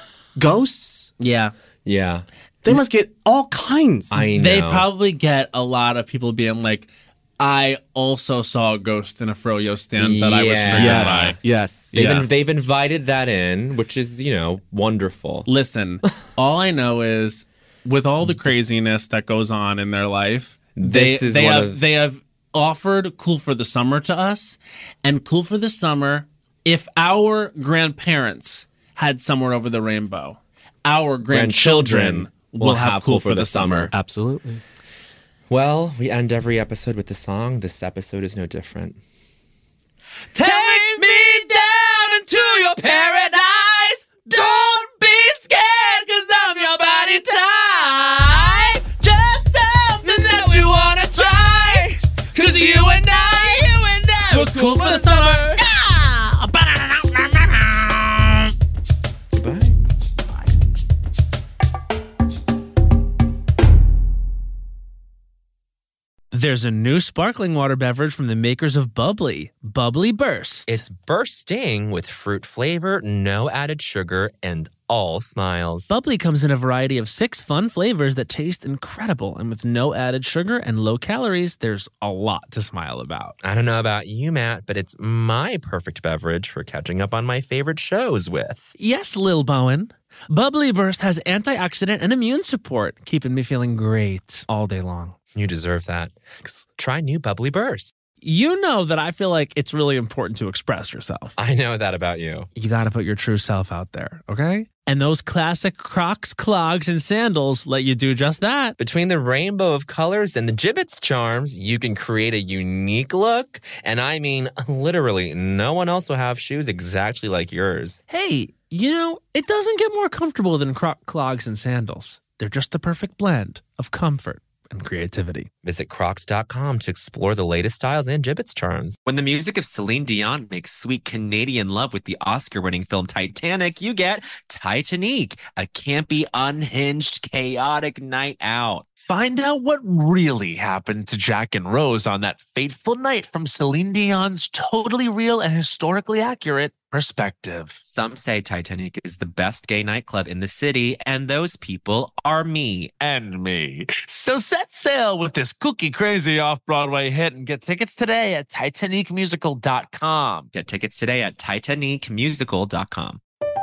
ghosts. Yeah. Yeah. They must get all kinds. I know. They probably get a lot of people being like, I also saw a ghost in a Froyo stand that I was Yeah. triggered by. yes, yes. They've, Yeah. in- they've invited that in, which is, you know, wonderful. Listen, all I know is with all the craziness that goes on in their life, they This is they one have of- they have offered Cool for the Summer to us, and Cool for the Summer. If our grandparents had Somewhere Over the Rainbow, our grandchildren will have Cool for the Summer. Absolutely. Well, we end every episode with the song. This episode is no different. Take me down into your paradise. Don't be scared, cause I'm your body type. Just something that you wanna try. Cause you and I, you and I, we're cool for the summer. Goodbye. There's a new sparkling water beverage from the makers of Bubbly, Bubbly Burst. It's bursting with fruit flavor, no added sugar, and all smiles. Bubbly comes in a variety of six fun flavors that taste incredible, and with no added sugar and low calories, there's a lot to smile about. I don't know about you, Matt, but it's my perfect beverage for catching up on my favorite shows with. Yes, Lil Bowen. Bubbly Burst has antioxidant and immune support, keeping me feeling great all day long. You deserve that. Try new Bubbly Burst. You know that I feel like it's really important to express yourself. I know that about you. You got to put your true self out there, okay? And those classic Crocs, clogs, and sandals let you do just that. Between the rainbow of colors and the gibbets charms, you can create a unique look. And I mean, literally, no one else will have shoes exactly like yours. Hey, you know, it doesn't get more comfortable than Croc clogs and sandals. They're just the perfect blend of comfort and creativity. Visit crocs dot com to explore the latest styles and gibbets charms. When the music of Celine Dion makes sweet Canadian love with the Oscar-winning film Titanic, you get Titanic, a campy, unhinged, chaotic night out. Find out what really happened to Jack and Rose on that fateful night from Celine Dion's totally real and historically accurate perspective. Some say Titanic is the best gay nightclub in the city, and those people are me. And me. So set sail with this kooky crazy off-Broadway hit and get tickets today at titanic musical dot com. Get tickets today at titanic musical dot com.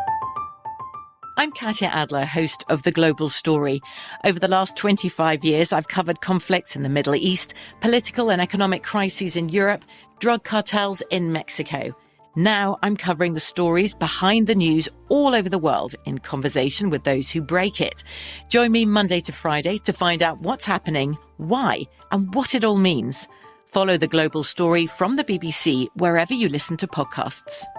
I'm Katya Adler, host of The Global Story. Over the last twenty-five years, I've covered conflicts in the Middle East, political and economic crises in Europe, drug cartels in Mexico. Now I'm covering the stories behind the news all over the world in conversation with those who break it. Join me Monday to Friday to find out what's happening, why, and what it all means. Follow The Global Story from the B B C wherever you listen to podcasts.